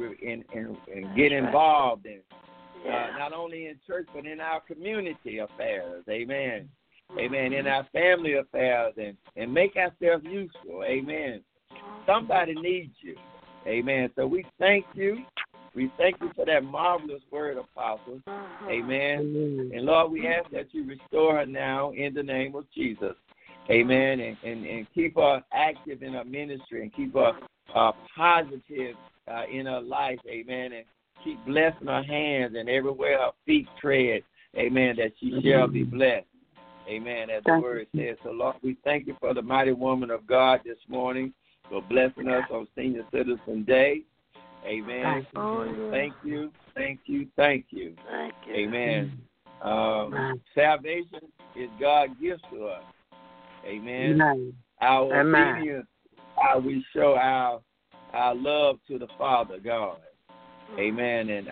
and get involved in not only in church but in our community affairs. Amen. Amen. In our family affairs and make ourselves useful. Amen. Somebody needs you. Amen. So we thank you. We thank you for that marvelous word, Apostle. Amen. And Lord, we ask that you restore her now in the name of Jesus. Amen. And keep her active in her ministry and keep her positive in her life. Amen. And keep blessing her hands and everywhere her feet tread. Amen. That she shall be blessed. Amen. As the word says. So, Lord, we thank you for the mighty woman of God this morning for blessing us on Senior Citizen Day. Amen. Thank you. Thank you. Thank you. Thank you. Amen. Salvation is God's gift to us. Amen. Our obedience, how we show our love to the Father God. Amen. And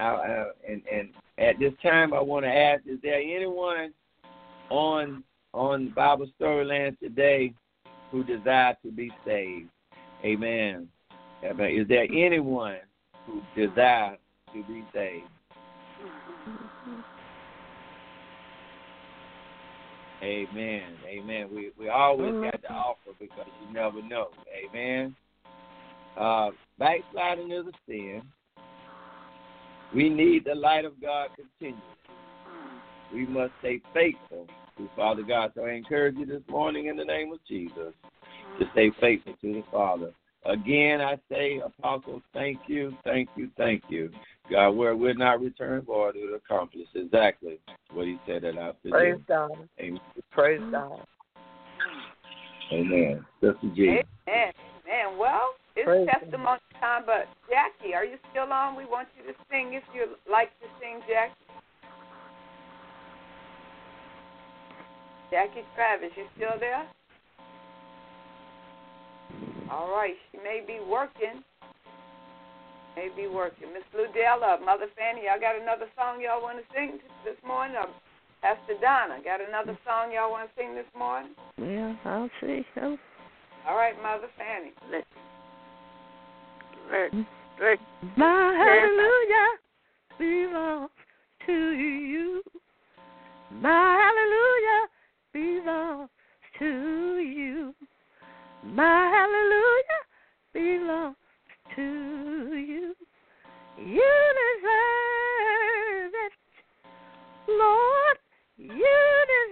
at this time, I want to ask: is there anyone on Bible Storyland today who desires to be saved? Amen. Is there anyone who desires to be saved? Amen. Amen. We always got to offer because you never know. Amen. Backsliding is a sin. We need the light of God continually. We must stay faithful to Father God. So I encourage you this morning in the name of Jesus to stay faithful to the Father. Again, I say, Apostle, thank you, thank you, thank you. God, where we're not returned void, it will accomplish exactly what he said it out to do. Praise God. Amen. Praise God. Amen. Sister G. Amen. Amen. Well, it's testimony time, but Jackie, are you still on? We want you to sing if you like to sing, Jackie. Jackie Travis, you still there? All right, she may be working. Miss Ludella, Mother Fanny, y'all got another song y'all want to sing this morning? Or Pastor Donna, got another song y'all want to sing this morning? Yeah, I'll see. All right, Mother Fanny. My hallelujah belongs to you. My hallelujah belongs to you. My hallelujah belongs to you. You deserve it, Lord. You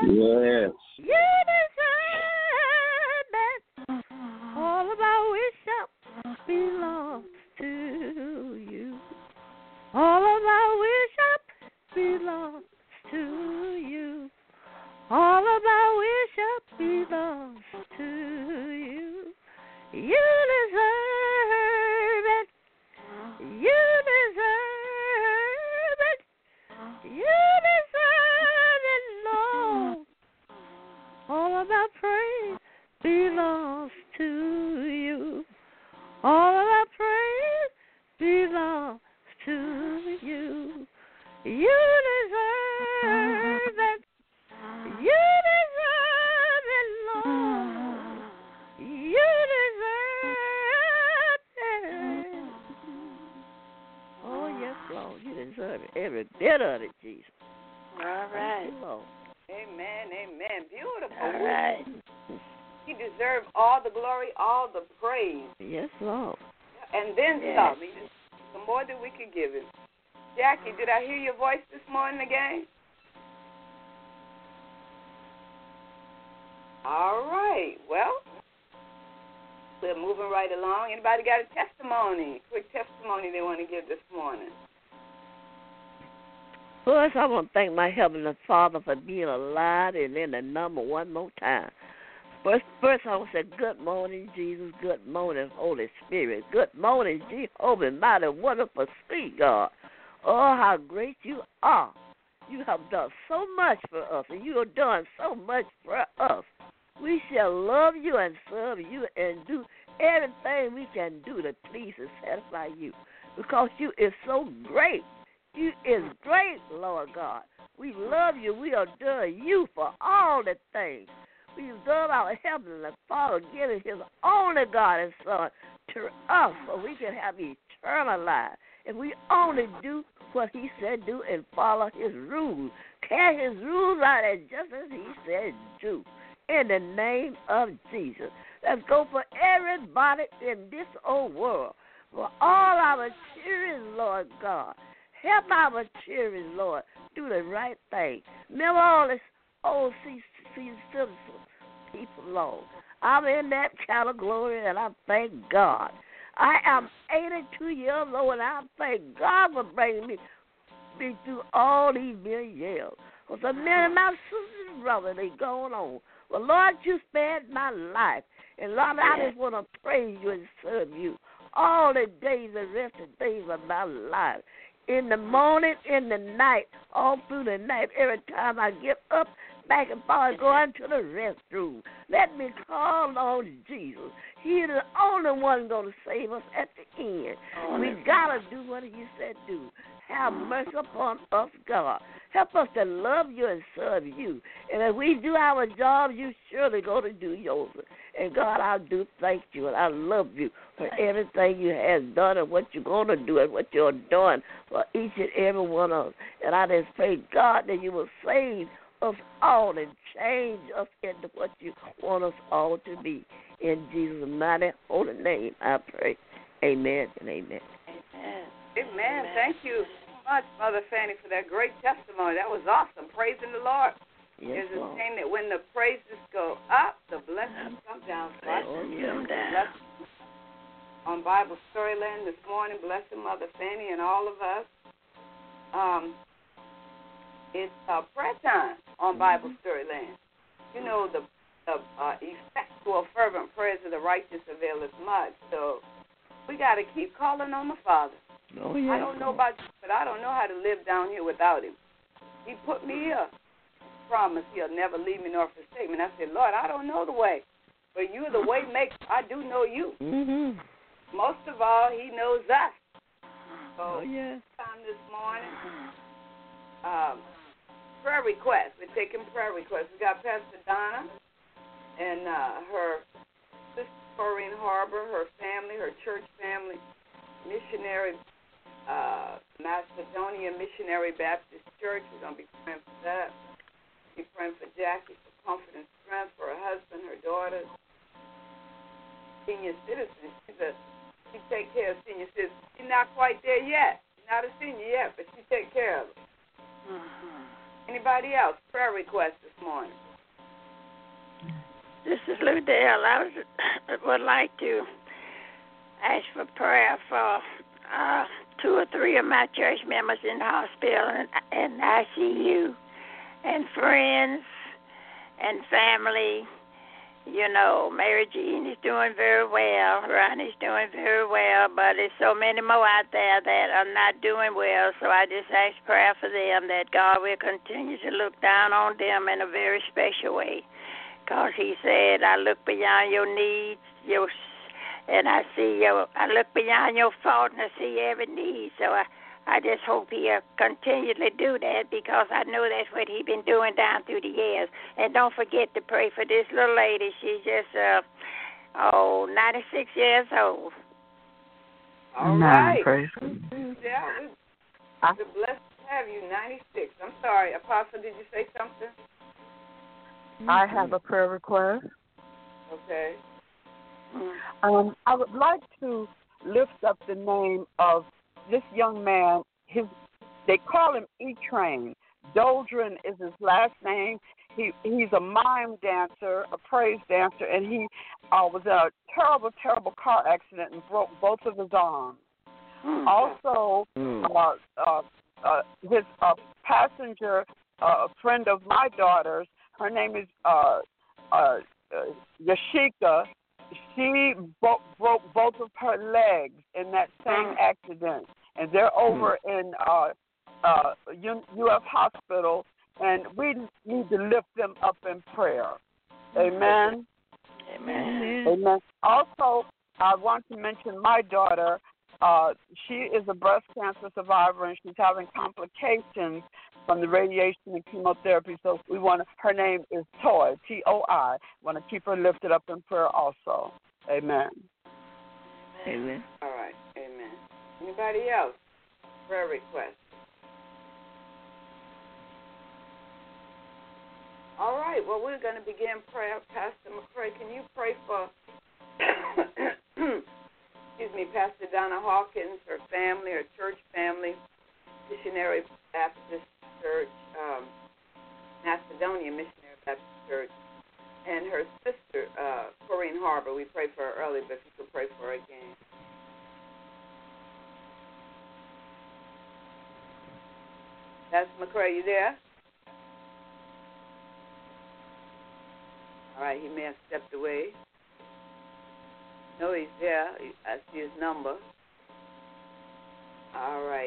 Yes. You deserve it. All of our worship belongs to you. All of our worship belongs to you. All of our worship belongs to you. You deserve it. You deserve it. You deserve it, Lord. All of our praise belongs to you. All of our praise belongs to you. You deserve it. You deserve it, Lord. You deserve it. Oh, yes, Lord. You deserve it. Every bit of it, Jesus. All right. You, Lord. Amen, amen. Beautiful. All right. He deserves all the glory, all the praise. Yes, Lord. And then some. The more that we could give him. Jackie, did I hear your voice this morning again? All right. Well, we're moving right along. Anybody got a testimony? Quick testimony they want to give this morning. First, I want to thank my Heavenly Father for being alive and in the number one more time. First, I want to say, good morning, Jesus. Good morning, Holy Spirit. Good morning, Jehovah, mighty, wonderful, sweet God. Oh, how great you are. You have done so much for us, and you have done so much for us. We shall love you and serve you and do everything we can do to please and satisfy you, because you is so great. You is great, Lord God. We love you. We adore you for all the things. We love our Heavenly Father giving his only God and Son to us so we can have eternal life. And we only do what he said do and follow his rules. Carry his rules out and just as he said do. In the name of Jesus. Let's go for everybody in this old world. For all our children, Lord God. Help our children, Lord, do the right thing. Remember all this old citizen people, Lord. I'm in that category, and I thank God. I am 82 years old, and I thank God for bringing me through all these many years. Because so many of my sisters and brothers, they going on. Well, Lord, you spared my life. And, Lord, I just want to praise you and serve you all the days, the rest of the days of my life. In the morning, in the night, all through the night, every time I get up, back and forth, going to the restroom. Let me call on Jesus. He's the only one going to save us at the end. We got to do what he said do. Have mercy upon us, God. Help us to love you and serve you. And if we do our job, you surely going to do yours. And, God, I do thank you, and I love you for everything you have done and what you're going to do and what you're doing for each and every one of us. And I just pray, God, that you will save us all and change us into what you want us all to be. In Jesus' mighty holy name, I pray. Amen and amen. Amen. Thank you so much, Mother Fanny, for that great testimony. That was awesome. Praising the Lord. Yes, There's a saying that when the praises go up, the blessings come down. So I on Bible Storyland this morning, blessing Mother Fanny and all of us. It's prayer time on Bible Storyland. You know, the effectual, fervent prayers of the righteous availeth much. So we got to keep calling on the Father. Oh, yeah. I don't know about you, but I don't know how to live down here without him. He put me here. Promise he'll never leave me nor forsake me. And I said, Lord, I don't know the way, but you're the way maker. I do know you. Mm-hmm. Most of all, he knows us. So time this morning, prayer requests. We're taking prayer requests. We got Pastor Donna and her sister Corinne Harbor, her family, her church family, missionary, Macedonia Missionary Baptist Church. We're going to be praying for that. We're praying for Jackie for comfort and strength, for her husband, her daughters, senior citizens. She takes care of senior citizens. She's not quite there yet. She's not a senior yet, but she takes care of them. Anybody else? Prayer request this morning. This is Lou Dale. I would like to ask for prayer for 2 or 3 of my church members in the hospital and ICU, and friends and family. You know, Mary Jean is doing very well. Ronnie's doing very well, but there's so many more out there that are not doing well. So I just ask prayer for them, that God will continue to look down on them in a very special way. Because he said, I look beyond your needs, and I look beyond your fault and I see every need. So I just hope he'll continually do that, because I know that's what he's been doing down through the years. And don't forget to pray for this little lady. She's just 96 years old. All right. Praise. Yeah, we're blessed to have you, 96. I'm sorry, Apostle, did you say something? I have a prayer request. Okay. I would like to lift up the name of this young man. They call him E-Train. Doldrin is his last name. He's a mime dancer, a praise dancer, and he was in a terrible, terrible car accident and broke both of his arms. Also, his passenger, a friend of my daughter's, her name is Yashika. She broke both of her legs in that same accident, and they're over in UF Hospital, and we need to lift them up in prayer. Amen. Amen. Amen. Also, I want to mention my daughter. She is a breast cancer survivor, and she's having complications from the radiation and chemotherapy. So her name is Toy, T-O-I. Want to keep her lifted up in prayer also. Amen. Amen. All right. Amen. Anybody else? Prayer request. All right. Well, we're going to begin prayer. Pastor McCray, can you pray for Pastor Donna Hawkins, her family, her church family, Missionary Baptist Church, Macedonia Missionary Baptist Church, and her sister, Corinne Harbor. We prayed for her earlier, but if you could pray for her again. Pastor McCray, you there? All right, he may have stepped away. No, he's there. I see his number. All right.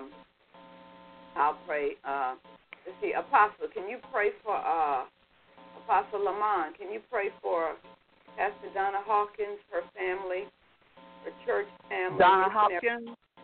I'll pray. Let's see, Apostle, can you pray for Apostle Lamont? Can you pray for Pastor Donna Hawkins, her family, her church family? Donna Hawkins?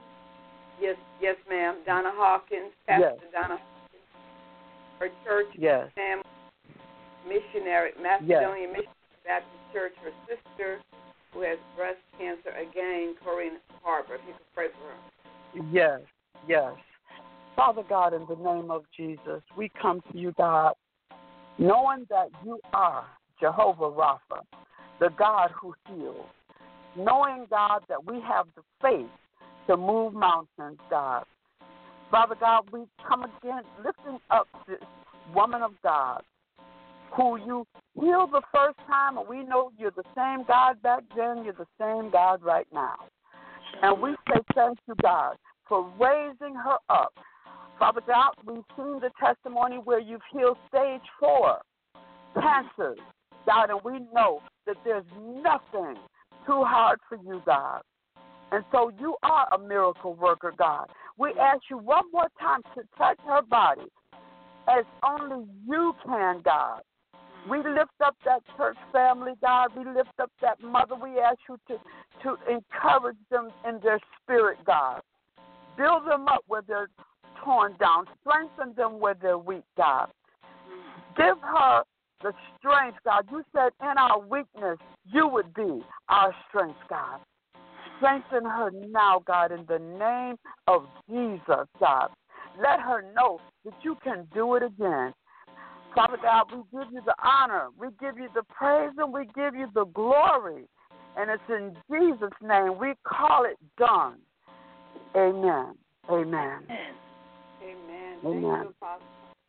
Yes, ma'am. Donna Hawkins, Pastor Donna Hawkins, her church family, missionary, Macedonia Missionary Baptist Church, her sister, who has breast cancer again, Corinne Harbor. If you could pray for her. Yes. Father God, in the name of Jesus, we come to you, God, knowing that you are Jehovah Rapha, the God who heals. Knowing, God, that we have the faith to move mountains, God. Father God, we come again lifting up this woman of God who you healed the first time, and we know you're the same God back then, you're the same God right now. And we say thank you, God, for raising her up. Father God, we've seen the testimony where you've healed stage 4 cancer, God, and we know that there's nothing too hard for you, God. And so you are a miracle worker, God. We ask you one more time to touch her body as only you can, God. We lift up that church family, God. We lift up that mother. We ask you to encourage them in their spirit, God. Build them up where they're torn down. Strengthen them where they're weak, God. Give her the strength, God. You said in our weakness, you would be our strength, God. Strengthen her now, God, in the name of Jesus, God. Let her know that you can do it again. Father God, we give you the honor, we give you the praise, and we give you the glory. And it's in Jesus' name we call it done. Amen. Amen. Amen. Thank you, Apostle.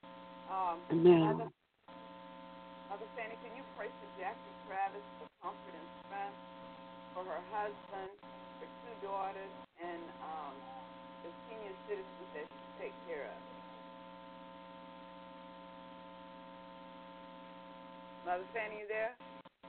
Amen. Mother Fanny, can you pray for Jackie Travis for comfort and strength, for her husband, her 2 daughters, and the senior citizens that she takes care of? Mother Fanny, you there?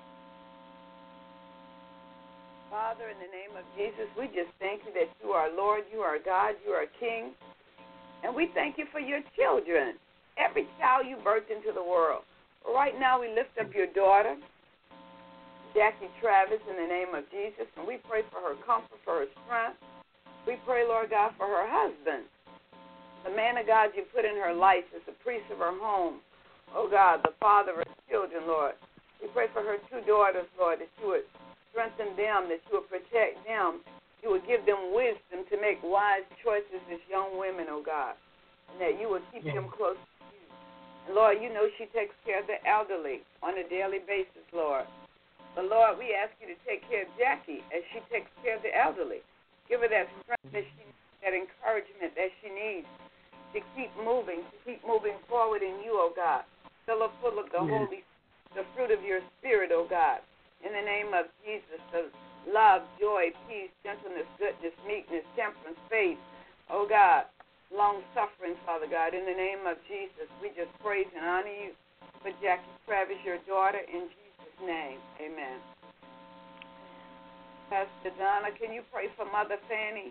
Father, in the name of Jesus, we just thank you that you are Lord, you are God, you are King. And we thank you for your children, every child you birthed into the world. Right now we lift up your daughter, Jackie Travis, in the name of Jesus, and we pray for her comfort, for her strength. We pray, Lord God, for her husband, the man of God you put in her life as the priest of her home. Oh, God, the father of her children, Lord. We pray for her 2 daughters, Lord, that you would strengthen them, that you would protect them, you would give them wisdom to make wise choices as young women, oh God, and that you would keep them close to you. And Lord, you know she takes care of the elderly on a daily basis, Lord. But Lord, we ask you to take care of Jackie as she takes care of the elderly. Give her that strength that she needs, that encouragement that she needs to keep moving forward in you, oh God. Fill her full of the the fruit of your spirit, oh God. In the name of Jesus, the love, joy, peace, gentleness, goodness, meekness, temperance, faith, oh God, long-suffering, Father God. In the name of Jesus, we just praise and honor you for Jackie Travis, your daughter, in Jesus' name. Amen. Pastor Donna, can you pray for Mother Fanny?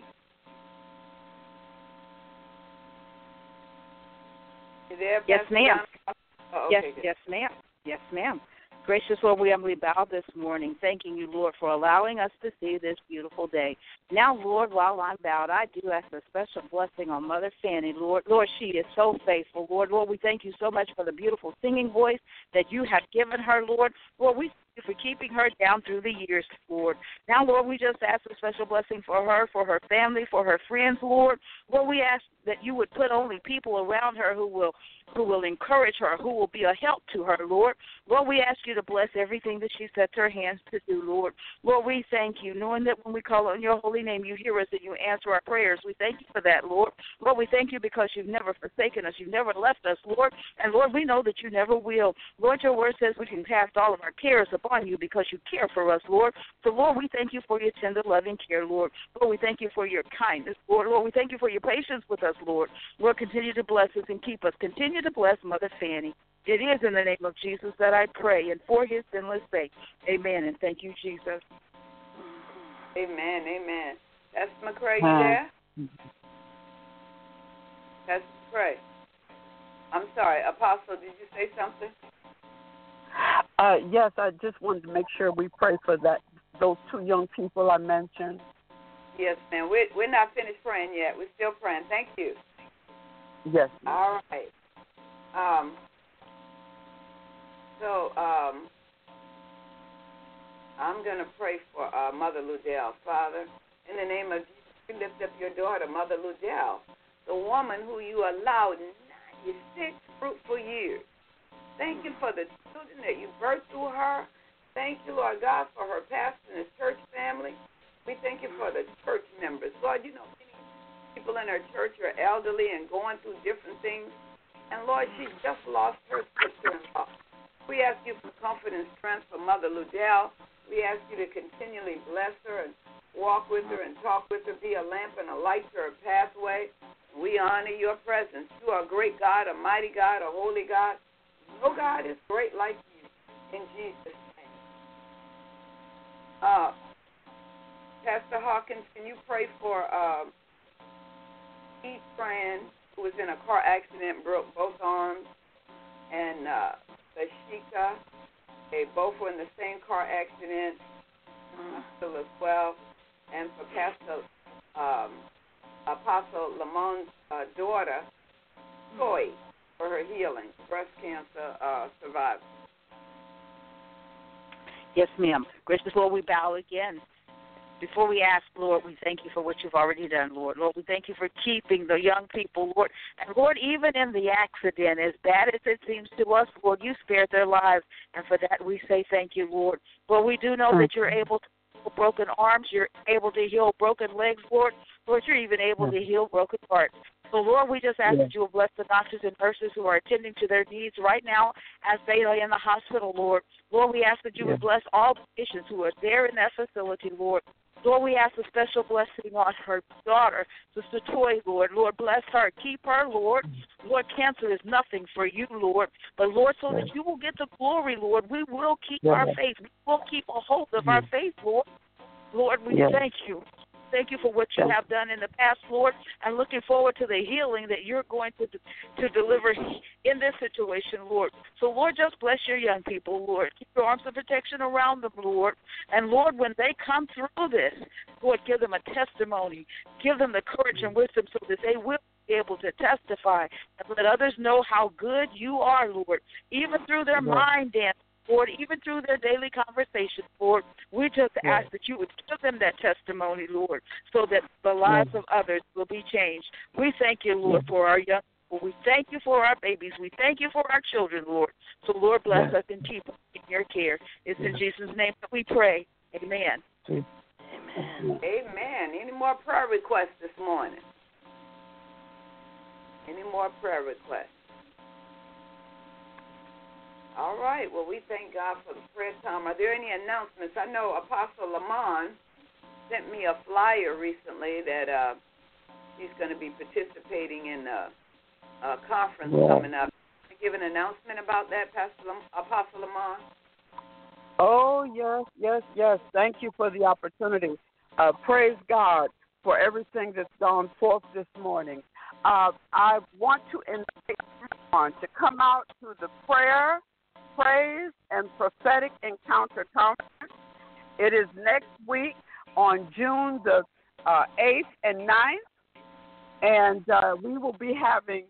You there, Yes, Pastor ma'am. Donna? Oh, okay, Yes, ma'am. Yes, ma'am. Gracious Lord, we humbly bow this morning, thanking you, Lord, for allowing us to see this beautiful day. Now, Lord, while I'm bowed, I do ask a special blessing on Mother Fanny, Lord. Lord, she is so faithful, Lord. Lord, we thank you so much for the beautiful singing voice that you have given her, Lord. Lord, we thank you for keeping her down through the years, Lord. Now, Lord, we just ask a special blessing for her family, for her friends, Lord. Lord, we ask that you would put only people around her who will encourage her, who will be a help to her, Lord. Lord, we ask you to bless everything that she sets her hands to do, Lord. Lord, we thank you, knowing that when we call on your holy name, you hear us and you answer our prayers. We thank you for that, Lord. Lord, we thank you because you've never forsaken us. You've never left us, Lord. And, Lord, we know that you never will. Lord, your word says we can cast all of our cares upon you because you care for us, Lord. So, Lord, we thank you for your tender, loving care, Lord. Lord, we thank you for your kindness, Lord. Lord, we thank you for your patience with us, Lord. Lord, continue to bless us and keep us. Continue to bless Mother Fanny. It is in the name of Jesus that I pray, and for his sinless sake. Amen, and thank you, Jesus. Amen, amen. Pastor McCray, you there? Pastor McCray. I'm sorry, Apostle, did you say something? Yes, I just wanted to make sure we pray for those 2 young people I mentioned. Yes, ma'am. We're not finished praying yet. We're still praying. Thank you. Yes. All right. I'm going to pray for Mother Ludell. Father, in the name of Jesus, we lift up your daughter, Mother Ludell, the woman who you allowed 96 fruitful years. Thank you for the children that you birthed through her. Thank you, Lord God, for her pastor and his church family. We thank you for the church members. Lord, you know many people in her church are elderly and going through different things. And, Lord, she just lost her sister-in-law. We ask you for comfort and strength for Mother Ludell. We ask you to continually bless her and walk with her and talk with her, be a lamp and a light to her pathway. We honor your presence. You are a great God, a mighty God, a holy God. No God is great like you. In Jesus' name. Pastor Hawkins, can you pray for Keith Fran, who was in a car accident, broke both arms, and Bashika, they both were in the same car accident, still as well, and for Pastor Apostle Lamont's daughter, Joy, for her healing, breast cancer survivor. Yes, ma'am. Gracious Lord, we bow again. Before we ask, Lord, we thank you for what you've already done, Lord. Lord, we thank you for keeping the young people, Lord. And, Lord, even in the accident, as bad as it seems to us, Lord, you spared their lives. And for that, we say thank you, Lord. Lord, we do know that you're able to heal broken arms. You're able to heal broken legs, Lord. Lord, you're even able to heal broken hearts. So, Lord, we just ask that you will bless the doctors and nurses who are attending to their needs right now as they are in the hospital, Lord. Lord, we ask that you would bless all patients who are there in that facility, Lord. Lord, we ask a special blessing on her daughter, Sister Toy, Lord. Lord, bless her. Keep her, Lord. Lord, cancer is nothing for you, Lord. But, Lord, so that you will get the glory, Lord, we will keep our faith. We will keep a hold of our faith, Lord. Lord, we thank you. Thank you for what you have done in the past, Lord, and looking forward to the healing that you're going to deliver in this situation, Lord. So, Lord, just bless your young people, Lord. Keep your arms of protection around them, Lord. And, Lord, when they come through this, Lord, give them a testimony. Give them the courage and wisdom so that they will be able to testify and let others know how good you are, Lord, even through their mind dance. Lord, even through their daily conversations, Lord, we just ask that you would give them that testimony, Lord, so that the lives of others will be changed. We thank you, Lord, for our young people. We thank you for our babies. We thank you for our children, Lord. So, Lord, bless us and keep us in your care. It's in Jesus' name that we pray. Amen. Amen. Amen. Any more prayer requests this morning? Any more prayer requests? All right. Well, we thank God for the prayer time. Are there any announcements? I know Apostle Lamont sent me a flyer recently that he's going to be participating in a conference coming up. Can you give an announcement about that, Apostle Lamont? Oh, yes. Thank you for the opportunity. Praise God for everything that's gone forth this morning. I want to invite everyone to come out to the prayer, praise, and prophetic encounter conference. It is next week on June the 8th and 9th, and we will be having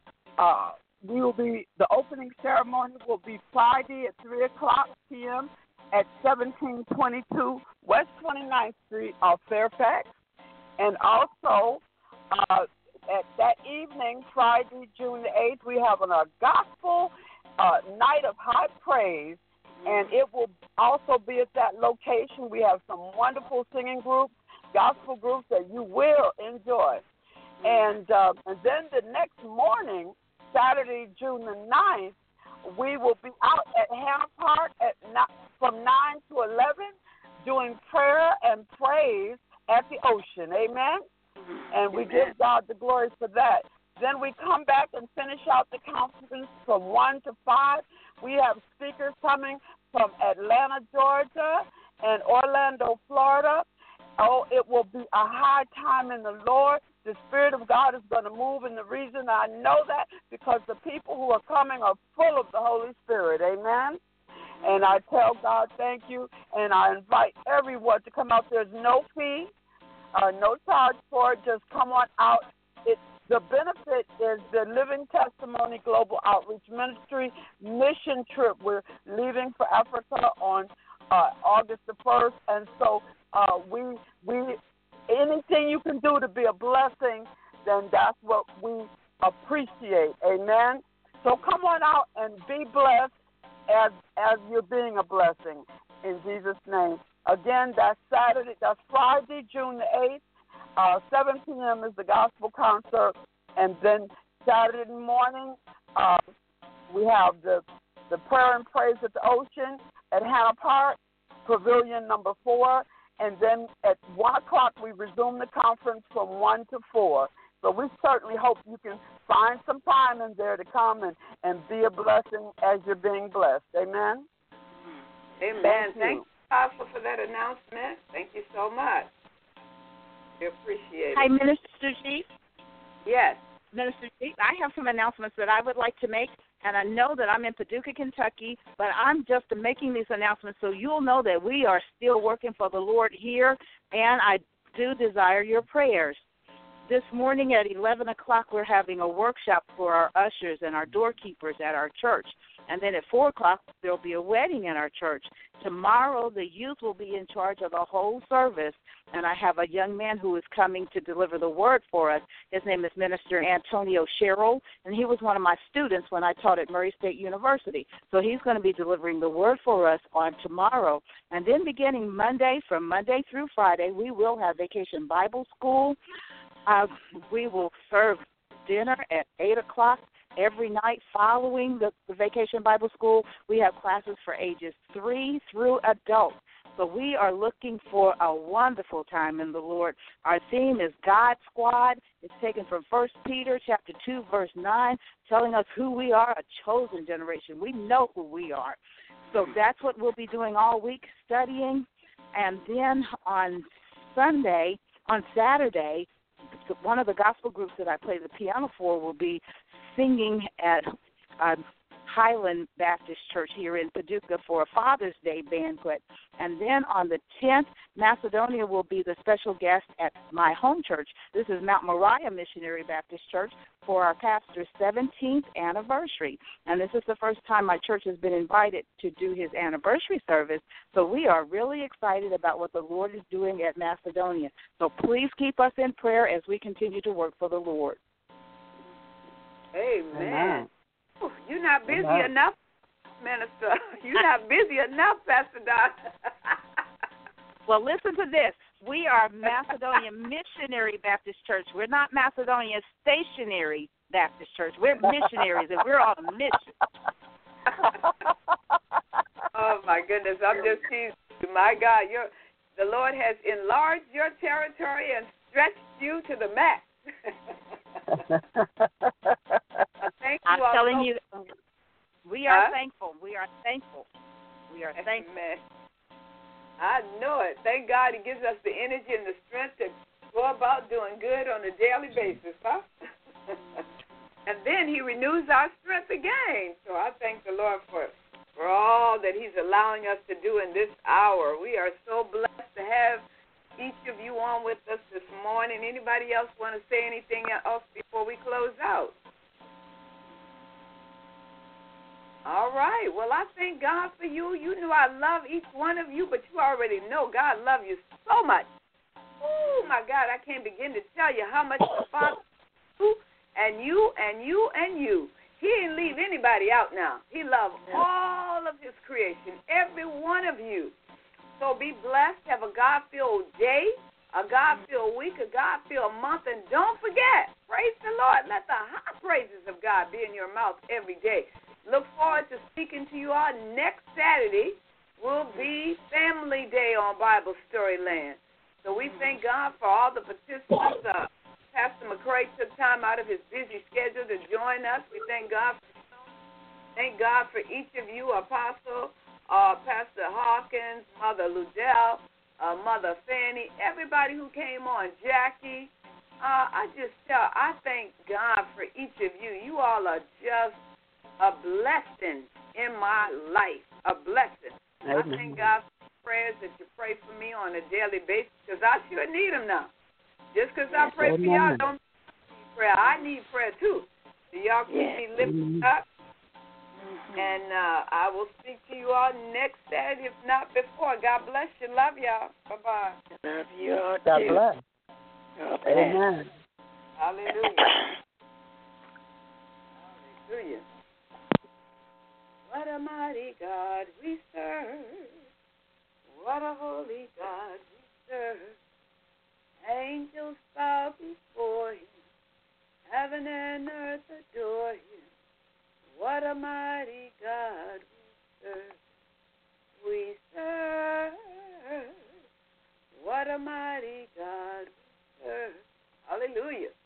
the opening ceremony will be Friday at 3 o'clock p.m. at 1722 West 29th Street of Fairfax, and also at that evening, Friday, June the 8th, we have a gospel night of high praise, and it will also be at that location. We have some wonderful singing groups, gospel groups that you will enjoy. And then the next morning, Saturday, June the 9th, we will be out at Hannah Park from 9 to 11 doing prayer and praise at the ocean. Amen? And we give God the glory for that. Then we come back and finish out the conference from 1 to 5. We have speakers coming from Atlanta, Georgia, and Orlando, Florida. Oh, it will be a high time in the Lord. The Spirit of God is going to move, and the reason I know that because the people who are coming are full of the Holy Spirit. Amen? And I tell God thank you, and I invite everyone to come out. There's no fee, no charge for it. Just come on out. The benefit is the Living Testimony Global Outreach Ministry mission trip. We're leaving for Africa on August the 1st, and so we anything you can do to be a blessing, then that's what we appreciate. Amen. So come on out and be blessed as you're being a blessing in Jesus' name. Again, that's Friday, June the 8th. 7 p.m. is the gospel concert, and then Saturday morning we have the prayer and praise at the ocean at Hannah Park, Pavilion number 4, and then at 1 o'clock we resume the conference from 1 to 4. So we certainly hope you can find some time in there to come and be a blessing as you're being blessed. Amen? Amen. Thank you, Apostle, for that announcement. Thank you so much. We appreciate it. Hi, Minister G. Yes. Minister G, I have some announcements that I would like to make, and I know that I'm in Paducah, Kentucky, but I'm just making these announcements so you'll know that we are still working for the Lord here, and I do desire your prayers. This morning at 11 o'clock, we're having a workshop for our ushers and our doorkeepers at our church. And then at 4 o'clock, there will be a wedding in our church. Tomorrow, the youth will be in charge of the whole service, and I have a young man who is coming to deliver the word for us. His name is Minister Antonio Sherrill, and he was one of my students when I taught at Murray State University. So he's going to be delivering the word for us on tomorrow. And then beginning Monday, from Monday through Friday, we will have Vacation Bible School. We will serve dinner at 8 o'clock every night following the Vacation Bible School. We have classes for ages 3 through adult. So we are looking for a wonderful time in the Lord. Our theme is God Squad. It's taken from 1 Peter chapter 2, verse 9, telling us who we are, a chosen generation. We know who we are. So that's what we'll be doing all week, studying. And then on Saturday, one of the gospel groups that I play the piano for will be singing at Highland Baptist Church here in Paducah for a Father's Day banquet. And then on the 10th, Macedonia will be the special guest at my home church. This is Mount Moriah Missionary Baptist Church for our pastor's 17th anniversary. And this is the first time my church has been invited to do his anniversary service. So we are really excited about what the Lord is doing at Macedonia. So please keep us in prayer as we continue to work for the Lord. Amen. You're not busy enough, Minister. You're not busy enough, Pastor Don. Well, listen to this. We are Macedonia Missionary Baptist Church. We're not Macedonia Stationary Baptist Church. We're missionaries, and we're on a mission. Oh, my goodness. I'm just teasing you. My God, the Lord has enlarged your territory and stretched you to the max. Thank you. I'm telling you, we are thankful. We are thankful. We are thankful. Amen. I know it. Thank God He gives us the energy and the strength to go about doing good on a daily basis, huh? And then He renews our strength again. So I thank the Lord for all that He's allowing us to do in this hour. We are so blessed to have each of you on with us this morning. Anybody else want to say anything else before we close out? All right. Well, I thank God for you. You know I love each one of you, but you already know God loves you so much. Oh, my God, I can't begin to tell you how much the Father loves you and you. He didn't leave anybody out now. He loves all of His creation, every one of you. So be blessed. Have a God-filled day, a God-filled week, a God-filled month. And don't forget, praise the Lord. Let the high praises of God be in your mouth every day. Look forward to speaking to you all. Next Saturday will be Family Day on Bible Storyland. So we thank God for all the participants. Pastor McCray took time out of his busy schedule to join us. We thank God for each of you, Apostle, Pastor Hawkins, Mother Ludell, Mother Fanny, everybody who came on, Jackie. I thank God for each of you. You all are just a blessing in my life, a blessing. Amen. I thank God for the prayers that you pray for me on a daily basis, because I sure need them now. Just because I pray for y'all don't need prayer. I need prayer too. So y'all keep me lifted up. And I will speak to you all next Saturday, if not before. God bless you. Love y'all. Bye-bye. Love you all God too. bless. God bless. Amen. Hallelujah. Hallelujah. What a mighty God we serve. What a holy God we serve. Angels bow before Him. Heaven and earth adore Him. What a mighty God we serve. We serve. What a mighty God we serve. Hallelujah.